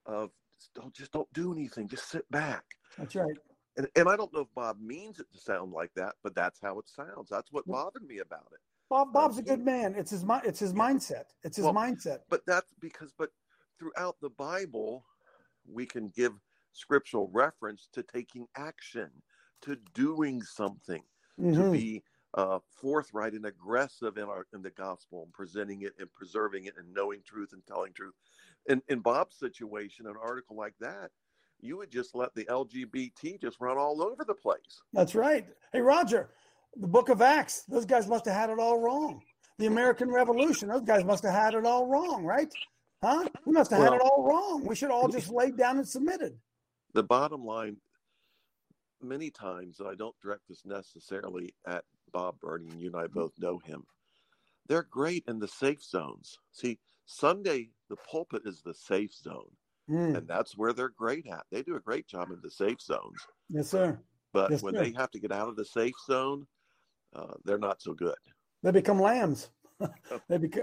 S14: don't do anything. Just sit back.
S6: That's right.
S14: And I don't know if Bob means it to sound like that, but that's how it sounds. That's what bothered me about it.
S6: Bob's a good man. It's his mindset. It's his mindset.
S14: But throughout the Bible, we can give scriptural reference to taking action, to doing something, to be forthright and aggressive in the gospel, and presenting it and preserving it and knowing truth and telling truth. In Bob's situation, an article like that, you would just let the LGBT just run all over the place.
S6: That's right. Hey, Roger, the book of Acts, those guys must have had it all wrong. The American Revolution, those guys must have had it all wrong, right? Huh? We must have had it all wrong. We should all just laid down and submitted.
S14: The bottom line, many times, and I don't direct this necessarily at Bob Burney, and you and I both know him, they're great in the safe zones. See, Sunday, the pulpit is the safe zone. And that's where they're great at. They do a great job in the safe zones.
S6: Yes, sir.
S14: But when they have to get out of the safe zone, they're not so good.
S6: They become lambs. And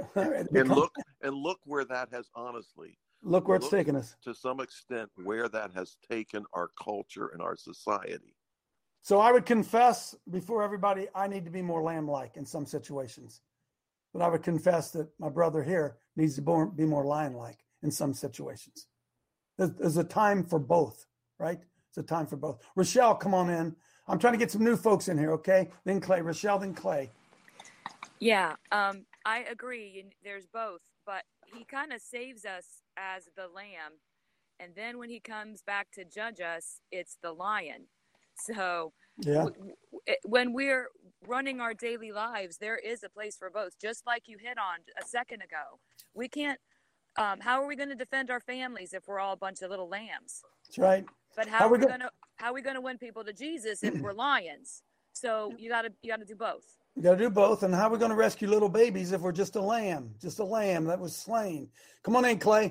S14: look where that has honestly.
S6: Look where it's taken us.
S14: To some extent, where that has taken our culture and our society.
S6: So I would confess before everybody, I need to be more lamb-like in some situations. But I would confess that my brother here needs to be more lion-like in some situations. There's a time for both, right? It's a time for both. Rochelle, come on in. I'm trying to get some new folks in here, okay? Then Clay. Rochelle, then Clay.
S11: Yeah, I agree. There's both, but he kind of saves us as the lamb. And then when he comes back to judge us, it's the lion. So when we're running our daily lives, there is a place for both, just like you hit on a second ago. We can't, how are we going to defend our families if we're all a bunch of little lambs?
S6: That's right.
S11: But how are we going to win people to Jesus if we're lions? So you got to do both.
S6: You got to do both. And how are we going to rescue little babies if we're just a lamb that was slain? Come on in, Clay.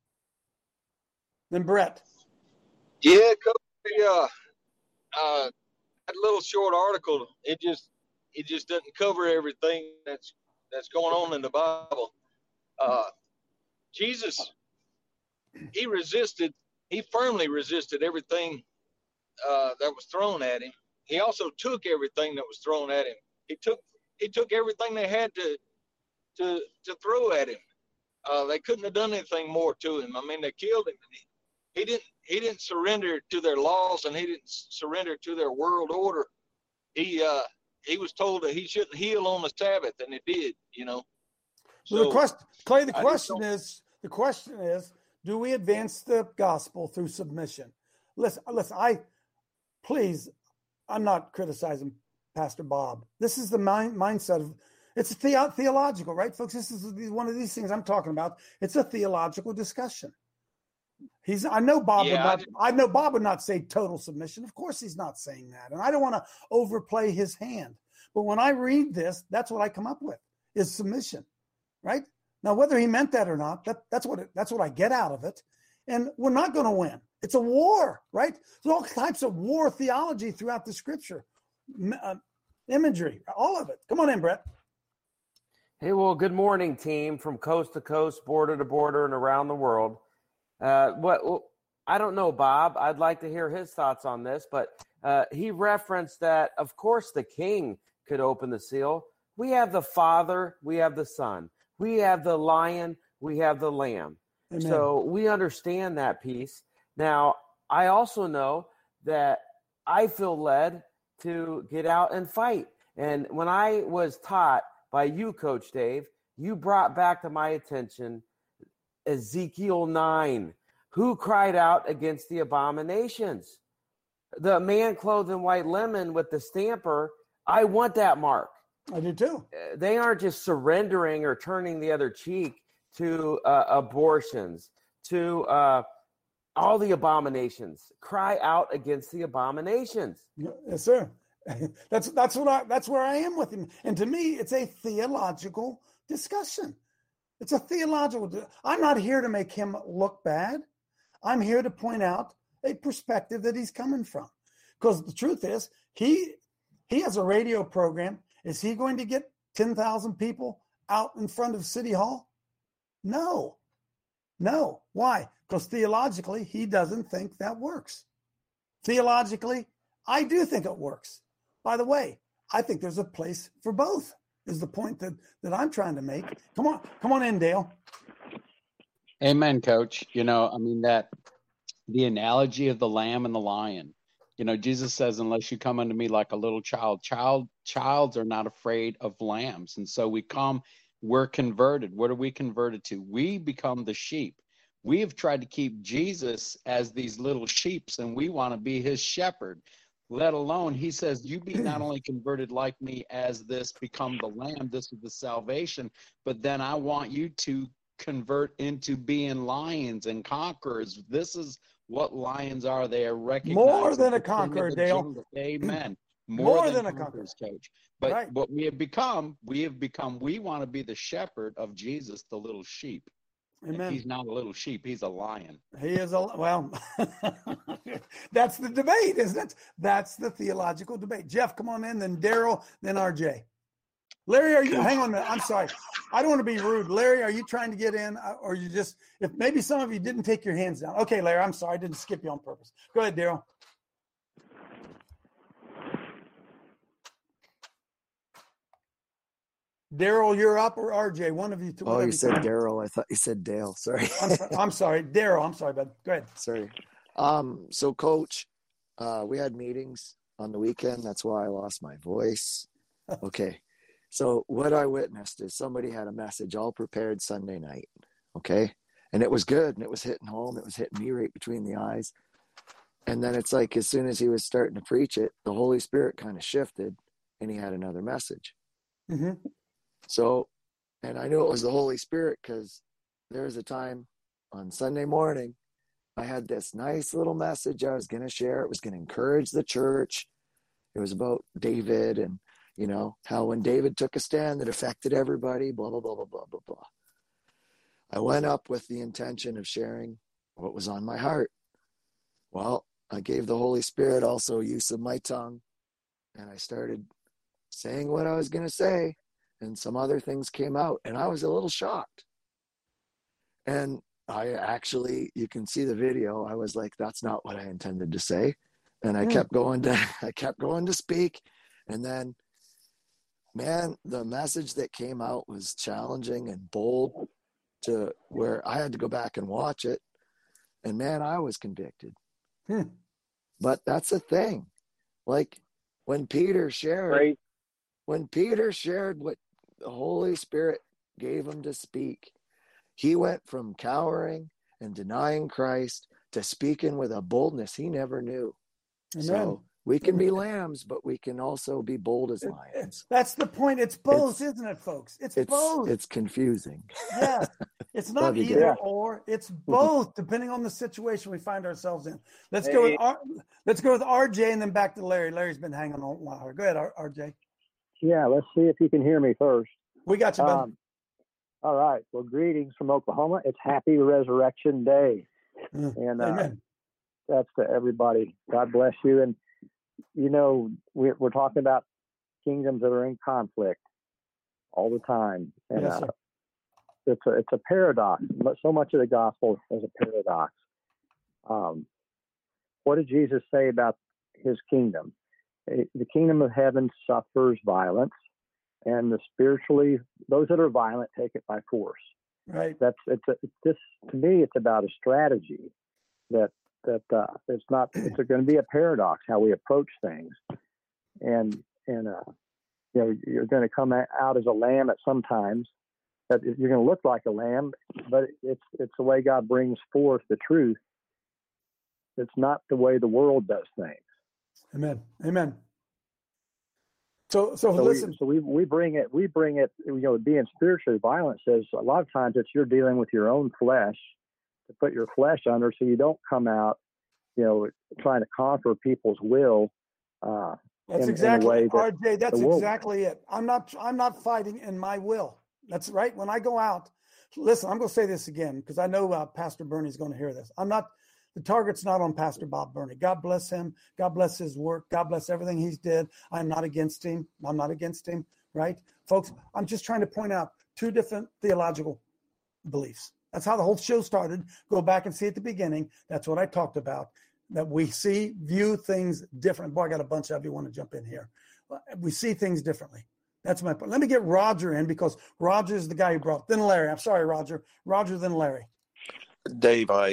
S6: Then Brett.
S15: Yeah, Coach. That little short article, it just doesn't cover everything that's going on in the Bible. Jesus, he firmly resisted everything that was thrown at him. He also took everything that was thrown at him. He took everything they had to throw at him. They couldn't have done anything more to him. I mean, they killed him. He didn't surrender to their laws, and he didn't surrender to their world order. He was told that he shouldn't heal on the Sabbath, and he did.
S6: So the question is, do we advance the gospel through submission? Listen, I'm not criticizing Pastor Bob. This is the mindset of, it's theological, right, folks? This is one of these things I'm talking about. It's a theological discussion. I know Bob would not say total submission. Of course he's not saying that. And I don't want to overplay his hand. But when I read this, that's what I come up with, is submission, right? Now, whether he meant that or not, that's what I get out of it. And we're not going to win. It's a war, right? There's all types of war theology throughout the scripture, imagery, all of it. Come on in, Brett.
S16: Hey, well, good morning, team, from coast to coast, border to border, and around the world. I don't know, Bob. I'd like to hear his thoughts on this, but he referenced that, of course, the king could open the seal. We have the Father, we have the Son, we have the Lion, we have the Lamb. Amen. So we understand that piece. Now, I also know that I feel led to get out and fight. And when I was taught by you, Coach Dave, you brought back to my attention Ezekiel 9, who cried out against the abominations. The man clothed in white linen with the stamper, I want that mark.
S6: I do too.
S16: They aren't just surrendering or turning the other cheek to abortions, to all the abominations. Cry out against the abominations.
S6: Yes, sir. That's where I am with him. And to me, it's a theological discussion. It's a theological. I'm not here to make him look bad. I'm here to point out a perspective that he's coming from. Because the truth is, he has a radio program. Is he going to get 10,000 people out in front of City Hall? No. Why? Because theologically, he doesn't think that works. Theologically, I do think it works. By the way, I think there's a place for both, is the point that I'm trying to make. Come on in, Dale.
S7: Amen, Coach. That the analogy of the lamb and the lion. Jesus says, unless you come unto me like a little child, childs are not afraid of lambs. And so we're converted. What are we converted to? We become the sheep. We have tried to keep Jesus as these little sheeps, and we want to be his shepherd. Let alone, he says, you be not only converted like me as this, become the lamb. This is the salvation. But then I want you to convert into being lions and conquerors. This is what lions are. They are recognized.
S6: More than a conqueror, Dale.
S7: Amen.
S6: More than a conqueror,
S7: Coach. But what we have become, we want to be the shepherd of Jesus, the little sheep.
S6: Amen.
S7: And he's not a little sheep. He's a lion.
S6: He is that's the debate, isn't it? That's the theological debate. Jeff, come on in, then Daryl, then RJ. Larry, hang on a minute. I'm sorry. I don't want to be rude. Larry, are you trying to get in, or you just, if maybe some of you didn't take your hands down. Okay, Larry, I'm sorry. I didn't skip you on purpose. Go ahead, Daryl. Daryl, you're up, or RJ, one of you two.
S17: Oh, you said Daryl. I thought you said Dale. Sorry.
S6: I'm sorry. Daryl, I'm sorry, bud. Go ahead.
S17: Sorry. So, Coach, we had meetings on the weekend. That's why I lost my voice. Okay. So what I witnessed is somebody had a message all prepared Sunday night. Okay. And it was good, and it was hitting home. It was hitting me right between the eyes. And then it's like, as soon as he was starting to preach it, the Holy Spirit kind of shifted, and he had another message.
S6: Mm-hmm.
S17: So, and I knew it was the Holy Spirit because there was a time on Sunday morning, I had this nice little message I was going to share. It was going to encourage the church. It was about David and, how when David took a stand that affected everybody, blah, blah, blah, blah, blah, blah, blah. I went up with the intention of sharing what was on my heart. Well, I gave the Holy Spirit also use of my tongue, and I started saying what I was going to say. And some other things came out, and I was a little shocked. And I actually, you can see the video. I was like, that's not what I intended to say. And I kept going to speak. And then, man, the message that came out was challenging and bold to where I had to go back and watch it. And man, I was convicted. But that's the thing. Like when Peter shared what the Holy Spirit gave him to speak, he went from cowering and denying Christ to speaking with a boldness he never knew. Amen. So we can be lambs, but we can also be bold as lions.
S6: That's the point. It's both, isn't it, folks? It's both.
S17: It's confusing.
S6: Yeah. It's not either or. It's both, depending on the situation we find ourselves in. Let's go with RJ and then back to Larry. Larry's been hanging on a while. Go ahead, RJ.
S18: Yeah, let's see if you can hear me first.
S6: We got you, bud.
S18: All right. Well, greetings from Oklahoma. It's Happy Resurrection Day. And that's to everybody. God bless you. And, we're talking about kingdoms that are in conflict all the time. And it's a paradox. So much of the gospel is a paradox. What did Jesus say about his kingdom? The kingdom of heaven suffers violence, and those that are violent take it by force.
S6: Right.
S18: To me, it's about a strategy that it's going to be a paradox how we approach things, and you're going to come out as a lamb at some times. That you're going to look like a lamb, but it's the way God brings forth the truth. It's not the way the world does things.
S6: Amen. So listen.
S18: We bring it. Being spiritually violent says a lot of times you're dealing with your own flesh to put your flesh under, so you don't come out, trying to conquer people's will.
S6: That's exactly RJ. That's exactly it. I'm not fighting in my will. That's right. When I go out, listen, I'm going to say this again because I know Pastor Bernie's going to hear this. The target's not on Pastor Bob Burney. God bless him. God bless his work. God bless everything he's did. I'm not against him. Right? Folks, I'm just trying to point out two different theological beliefs. That's how the whole show started. Go back and see at the beginning. That's what I talked about, that we view things different. Boy, I got a bunch of you want to jump in here. We see things differently. That's my point. Let me get Roger in because Roger is the guy who brought. Then Larry. I'm sorry, Roger. Roger, then Larry.
S14: Dave, I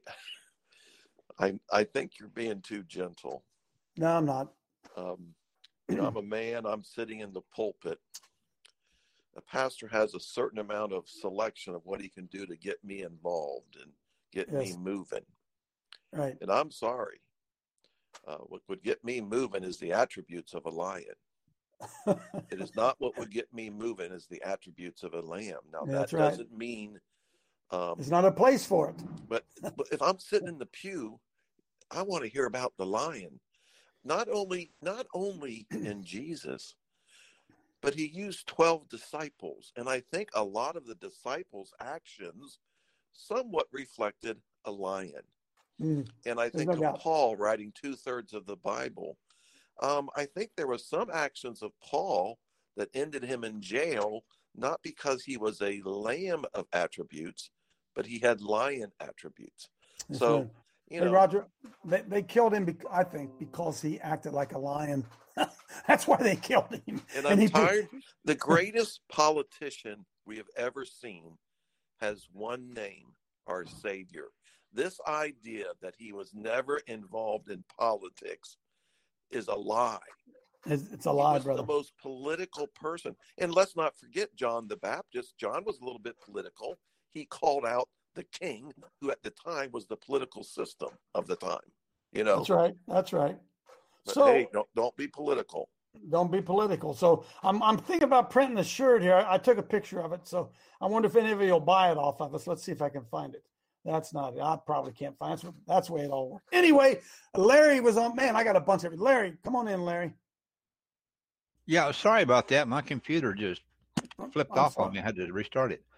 S14: think you're being too gentle.
S6: No, I'm not.
S14: I'm a man. I'm sitting in the pulpit. A pastor has a certain amount of selection of what he can do to get me involved and get me moving.
S6: Right.
S14: And I'm sorry. What would get me moving is the attributes of a lion. It is not what would get me moving is the attributes of a lamb. Now, that doesn't mean...
S6: it's not a place for it.
S14: But if I'm sitting in the pew, I want to hear about the lion. Not only in Jesus, but he used 12 disciples. And I think a lot of the disciples' actions somewhat reflected a lion. And I think of Paul writing 2/3 of the Bible. I think there were some actions of Paul that ended him in jail, not because he was a lamb of attributes, but he had lion attributes. So,
S6: hey, Roger, they killed him, I think, because he acted like a lion. That's why they killed him.
S14: And I'm tired. The greatest politician we have ever seen has one name, our Savior. This idea that he was never involved in politics is a lie.
S6: It's a lie, brother.
S14: The most political person. And let's not forget John the Baptist. John was a little bit political. He called out the king, who at the time was the political system of the time.
S6: That's right.
S14: But
S6: so
S14: hey, don't be political.
S6: Don't be political. So I'm thinking about printing a shirt here. I took a picture of it, so I wonder if any of you will buy it off of us. Let's see if I can find it. That's not it. I probably can't find it. That's the way it all works. Anyway, Larry was on. Man, I got a bunch of it. Larry, come on in, Larry.
S8: Yeah, sorry about that. My computer just flipped off on me. I had to restart it.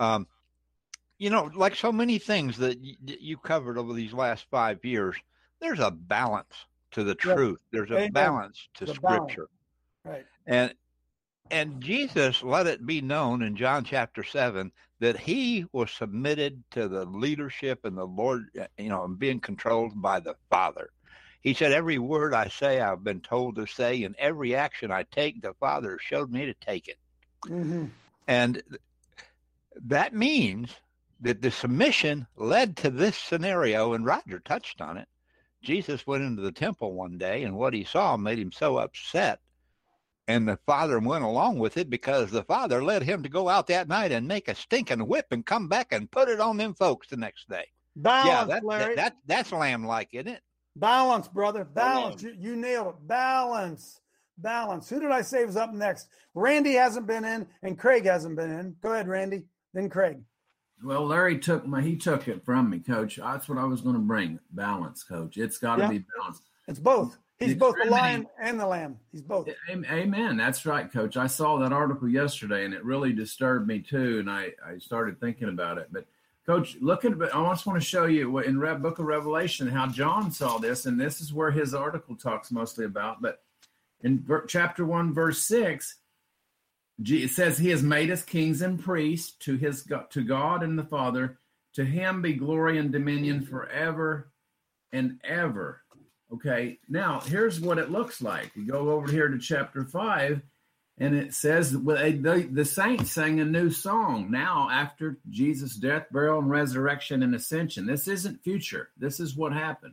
S8: Like so many things that you covered over these last 5 years, there's a balance to the truth. There's a balance to Scripture.
S6: Right.
S8: And Jesus let it be known in John chapter 7 that he was submitted to the leadership and the Lord, and being controlled by the Father. He said, every word I say, I've been told to say, and every action I take, the Father showed me to take it.
S6: Mm-hmm.
S8: And that means that the submission led to this scenario, and Roger touched on it. Jesus went into the temple one day, and what he saw made him so upset. And the Father went along with it because the Father led him to go out that night and make a stinking whip and come back and put it on them folks the next day.
S6: Balance, Larry.
S8: That's lamb-like, isn't it?
S6: Balance, brother. Balance. You nailed it. Balance. Who did I say was up next? Randy hasn't been in, and Craig hasn't been in. Go ahead, Randy. Then Craig.
S19: Well, Larry took it from me, Coach. That's what I was going to bring. Balance, Coach. It's got to be balanced.
S6: It's both. He's both the lion and the lamb. He's both.
S19: Amen. That's right, Coach. I saw that article yesterday, and it really disturbed me too. And I started thinking about it. But Coach, look at it. I just want to show you in Book of Revelation how John saw this, and this is where his article talks mostly about. But in chapter 1, verse 6, it says, "He has made us kings and priests to God and the Father. To him be glory and dominion forever and ever." Okay, now here's what it looks like. You go over here to chapter 5, and it says the saints sang a new song now after Jesus' death, burial, and resurrection and ascension. This isn't future. This is what happened.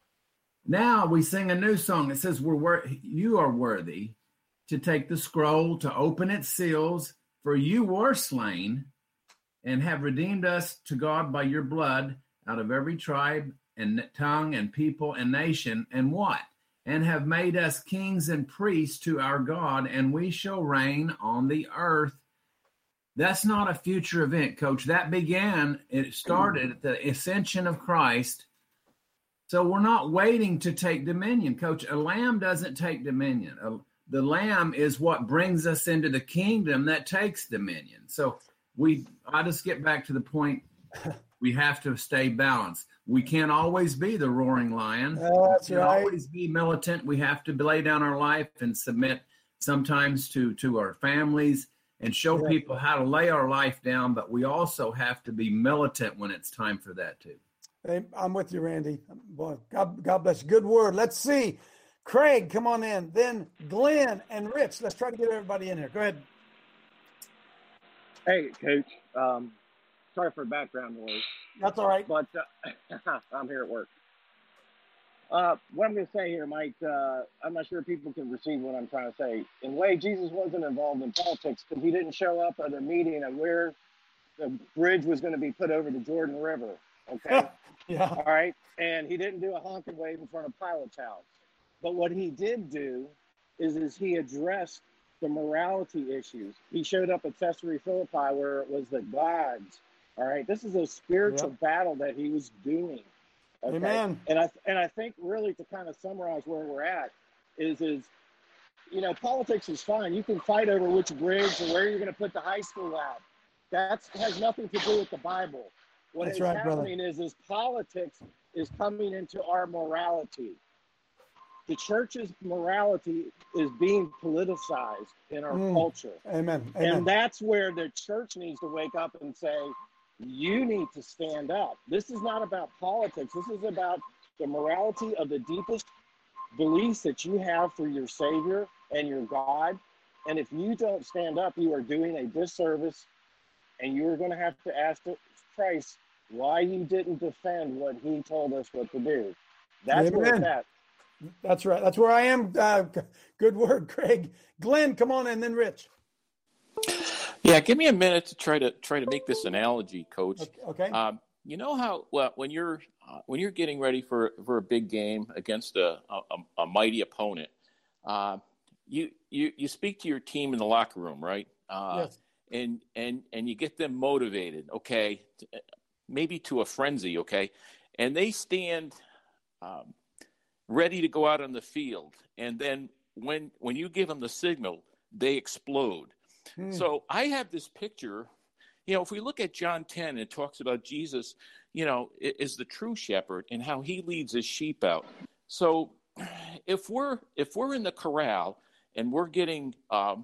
S19: Now we sing a new song. It says, you are worthy to take the scroll, to open its seals, for you were slain and have redeemed us to God by your blood out of every tribe and tongue and people and nation, and what? And have made us kings and priests to our God, and we shall reign on the earth. That's not a future event, Coach. It started at the ascension of Christ. So we're not waiting to take dominion, Coach. A lamb doesn't take dominion. The lamb is what brings us into the kingdom that takes dominion. So I just get back to the point. We have to stay balanced. We can't always be the roaring lion.
S6: That's
S19: we can't
S6: right.
S19: always be militant. We have to lay down our life and submit sometimes to our families and show people how to lay our life down. But we also have to be militant when it's time for that too.
S6: Hey, I'm with you, Randy. Boy, God bless you. Good word. Let's see. Craig, come on in. Then Glenn and Rich. Let's try to get everybody in here. Go ahead.
S20: Hey, Coach. Sorry for background noise.
S6: That's all right.
S20: But I'm here at work. What I'm going to say here, Mike, I'm not sure if people can receive what I'm trying to say. In a way, Jesus wasn't involved in politics because he didn't show up at a meeting of where the bridge was going to be put over the Jordan River. Okay?
S6: Yeah.
S20: All right? And he didn't do a honking wave in front of Pilate's house. But what he did do is he addressed the morality issues. He showed up at Caesarea Philippi where it was the gods. All right, this is a spiritual battle that he was doing. Okay?
S6: Amen.
S20: And I think really to kind of summarize where we're at is politics is fine. You can fight over which bridge or where you're going to put the high school at. That has nothing to do with the Bible. What
S6: That's
S20: is
S6: right,
S20: happening is politics is coming into our morality. The church's morality is being politicized in our culture.
S6: Amen.
S20: And that's where the church needs to wake up and say, you need to stand up. This is not about politics. This is about the morality of the deepest beliefs that you have for your Savior and your God. And if you don't stand up, you are doing a disservice, and you're going to have to ask Christ why you didn't defend what he told us what to do. That's where it's at.
S6: That's right. That's where I am. Good word, Craig. Glenn, come on in, then Rich.
S21: Yeah, give me a minute to try to make this analogy, Coach.
S6: Okay.
S21: You know how when you're getting ready for a big game against a mighty opponent, you speak to your team in the locker room, right?
S6: Yes.
S21: And you get them motivated, okay, maybe to a frenzy, okay, and they stand ready to go out on the field, and then when you give them the signal, they explode. So I have this picture, if we look at John 10, it talks about Jesus, is the true shepherd and how he leads his sheep out. So if we're in the corral and we're getting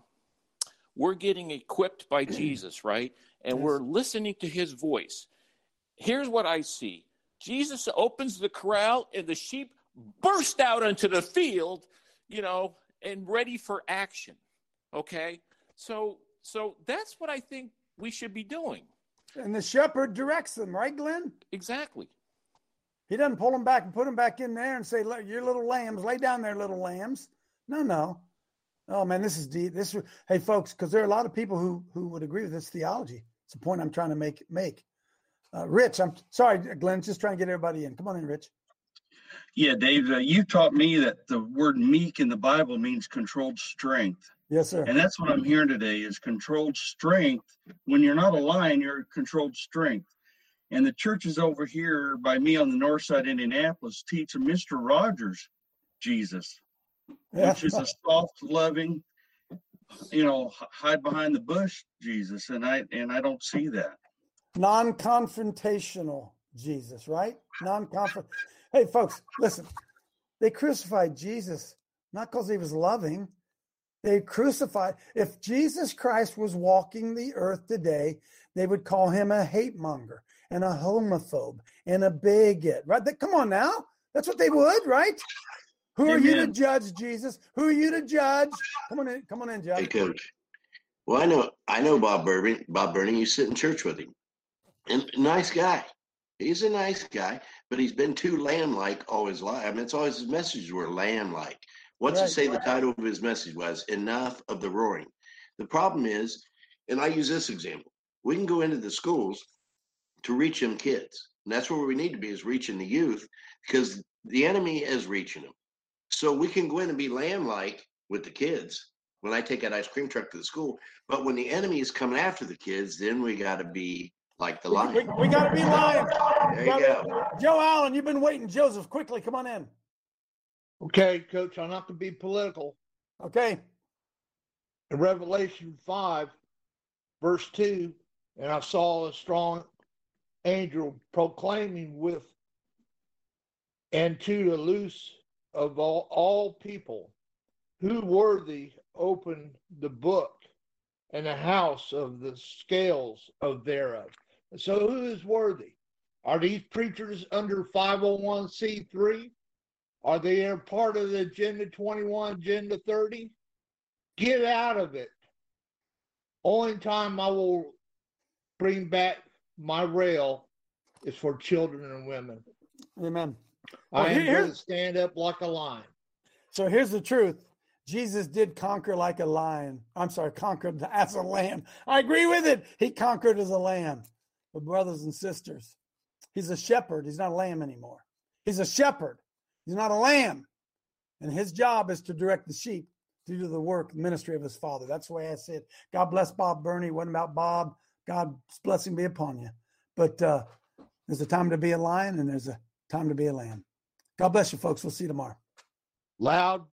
S21: equipped by Jesus, right? And we're listening to his voice. Here's what I see. Jesus opens the corral and the sheep burst out onto the field, and ready for action. Okay? So that's what I think we should be doing.
S6: And the shepherd directs them, right, Glenn?
S21: Exactly.
S6: He doesn't pull them back and put them back in there and say, "Your little lambs, lay down there, little lambs." No. Oh man, this is deep. Hey folks, because there are a lot of people who would agree with this theology. It's the point I'm trying to make. Rich, I'm sorry, Glenn, just trying to get everybody in. Come on in, Rich.
S22: Yeah, Dave, you taught me that the word meek in the Bible means controlled strength.
S6: Yes, sir.
S22: And that's what I'm hearing today is controlled strength. When you're not a lion, you're controlled strength. And the churches over here by me on the north side, Indianapolis, teach a Mr. Rogers Jesus, which is a soft, loving, hide behind the bush Jesus. And I don't see that.
S6: Non-confrontational Jesus, right? Hey, folks, listen. They crucified Jesus not because he was loving. They crucified. If Jesus Christ was walking the earth today, they would call him a hate monger and a homophobe and a bigot, right? Come on now. That's what they would, right? Who are you to judge, Jesus? Who are you to judge? Come on in, Judge.
S12: Hey, Coach. Well, I know Bob Burning. Bob Burning, you sit in church with him. And nice guy. He's a nice guy, but he's been too lamb-like all his life. I mean, it's always his messages were lamb-like. What's to say the title of his message was Enough of the Roaring? The problem is, and I use this example, we can go into the schools to reach them kids. And that's where we need to be, is reaching the youth, because the enemy is reaching them. So we can go in and be lamb-like with the kids when I take that ice cream truck to the school. But when the enemy is coming after the kids, then we got to be like the lion.
S6: We got to be lions.
S12: There you go.
S6: Joe Allen, you've been waiting. Joseph, quickly, come on in.
S8: Okay, Coach, I'm not going to be political.
S6: Okay.
S8: In Revelation 5, verse 2,
S2: And I saw a strong angel proclaiming with, and to the loose of all people, who worthy opened the book and the house of the scales of thereof. So who is worthy? Are these preachers under 501c3? Are they a part of the Agenda 21, Agenda 30? Get out of it. Only time I will bring back my rail is for children and women.
S6: Amen.
S2: I am going to stand up like a lion.
S6: So here's the truth. Jesus did conquer like a lion. Conquered as a lamb. I agree with it. He conquered as a lamb. But brothers and sisters, he's a shepherd. He's not a lamb anymore. He's a shepherd. He's not a lamb. And his job is to direct the sheep to do the work, ministry of his Father. That's the way I see it. God bless Bob Burney. It wasn't about Bob. God's blessing be upon you. But there's a time to be a lion and there's a time to be a lamb. God bless you, folks. We'll see you tomorrow.
S2: Loud,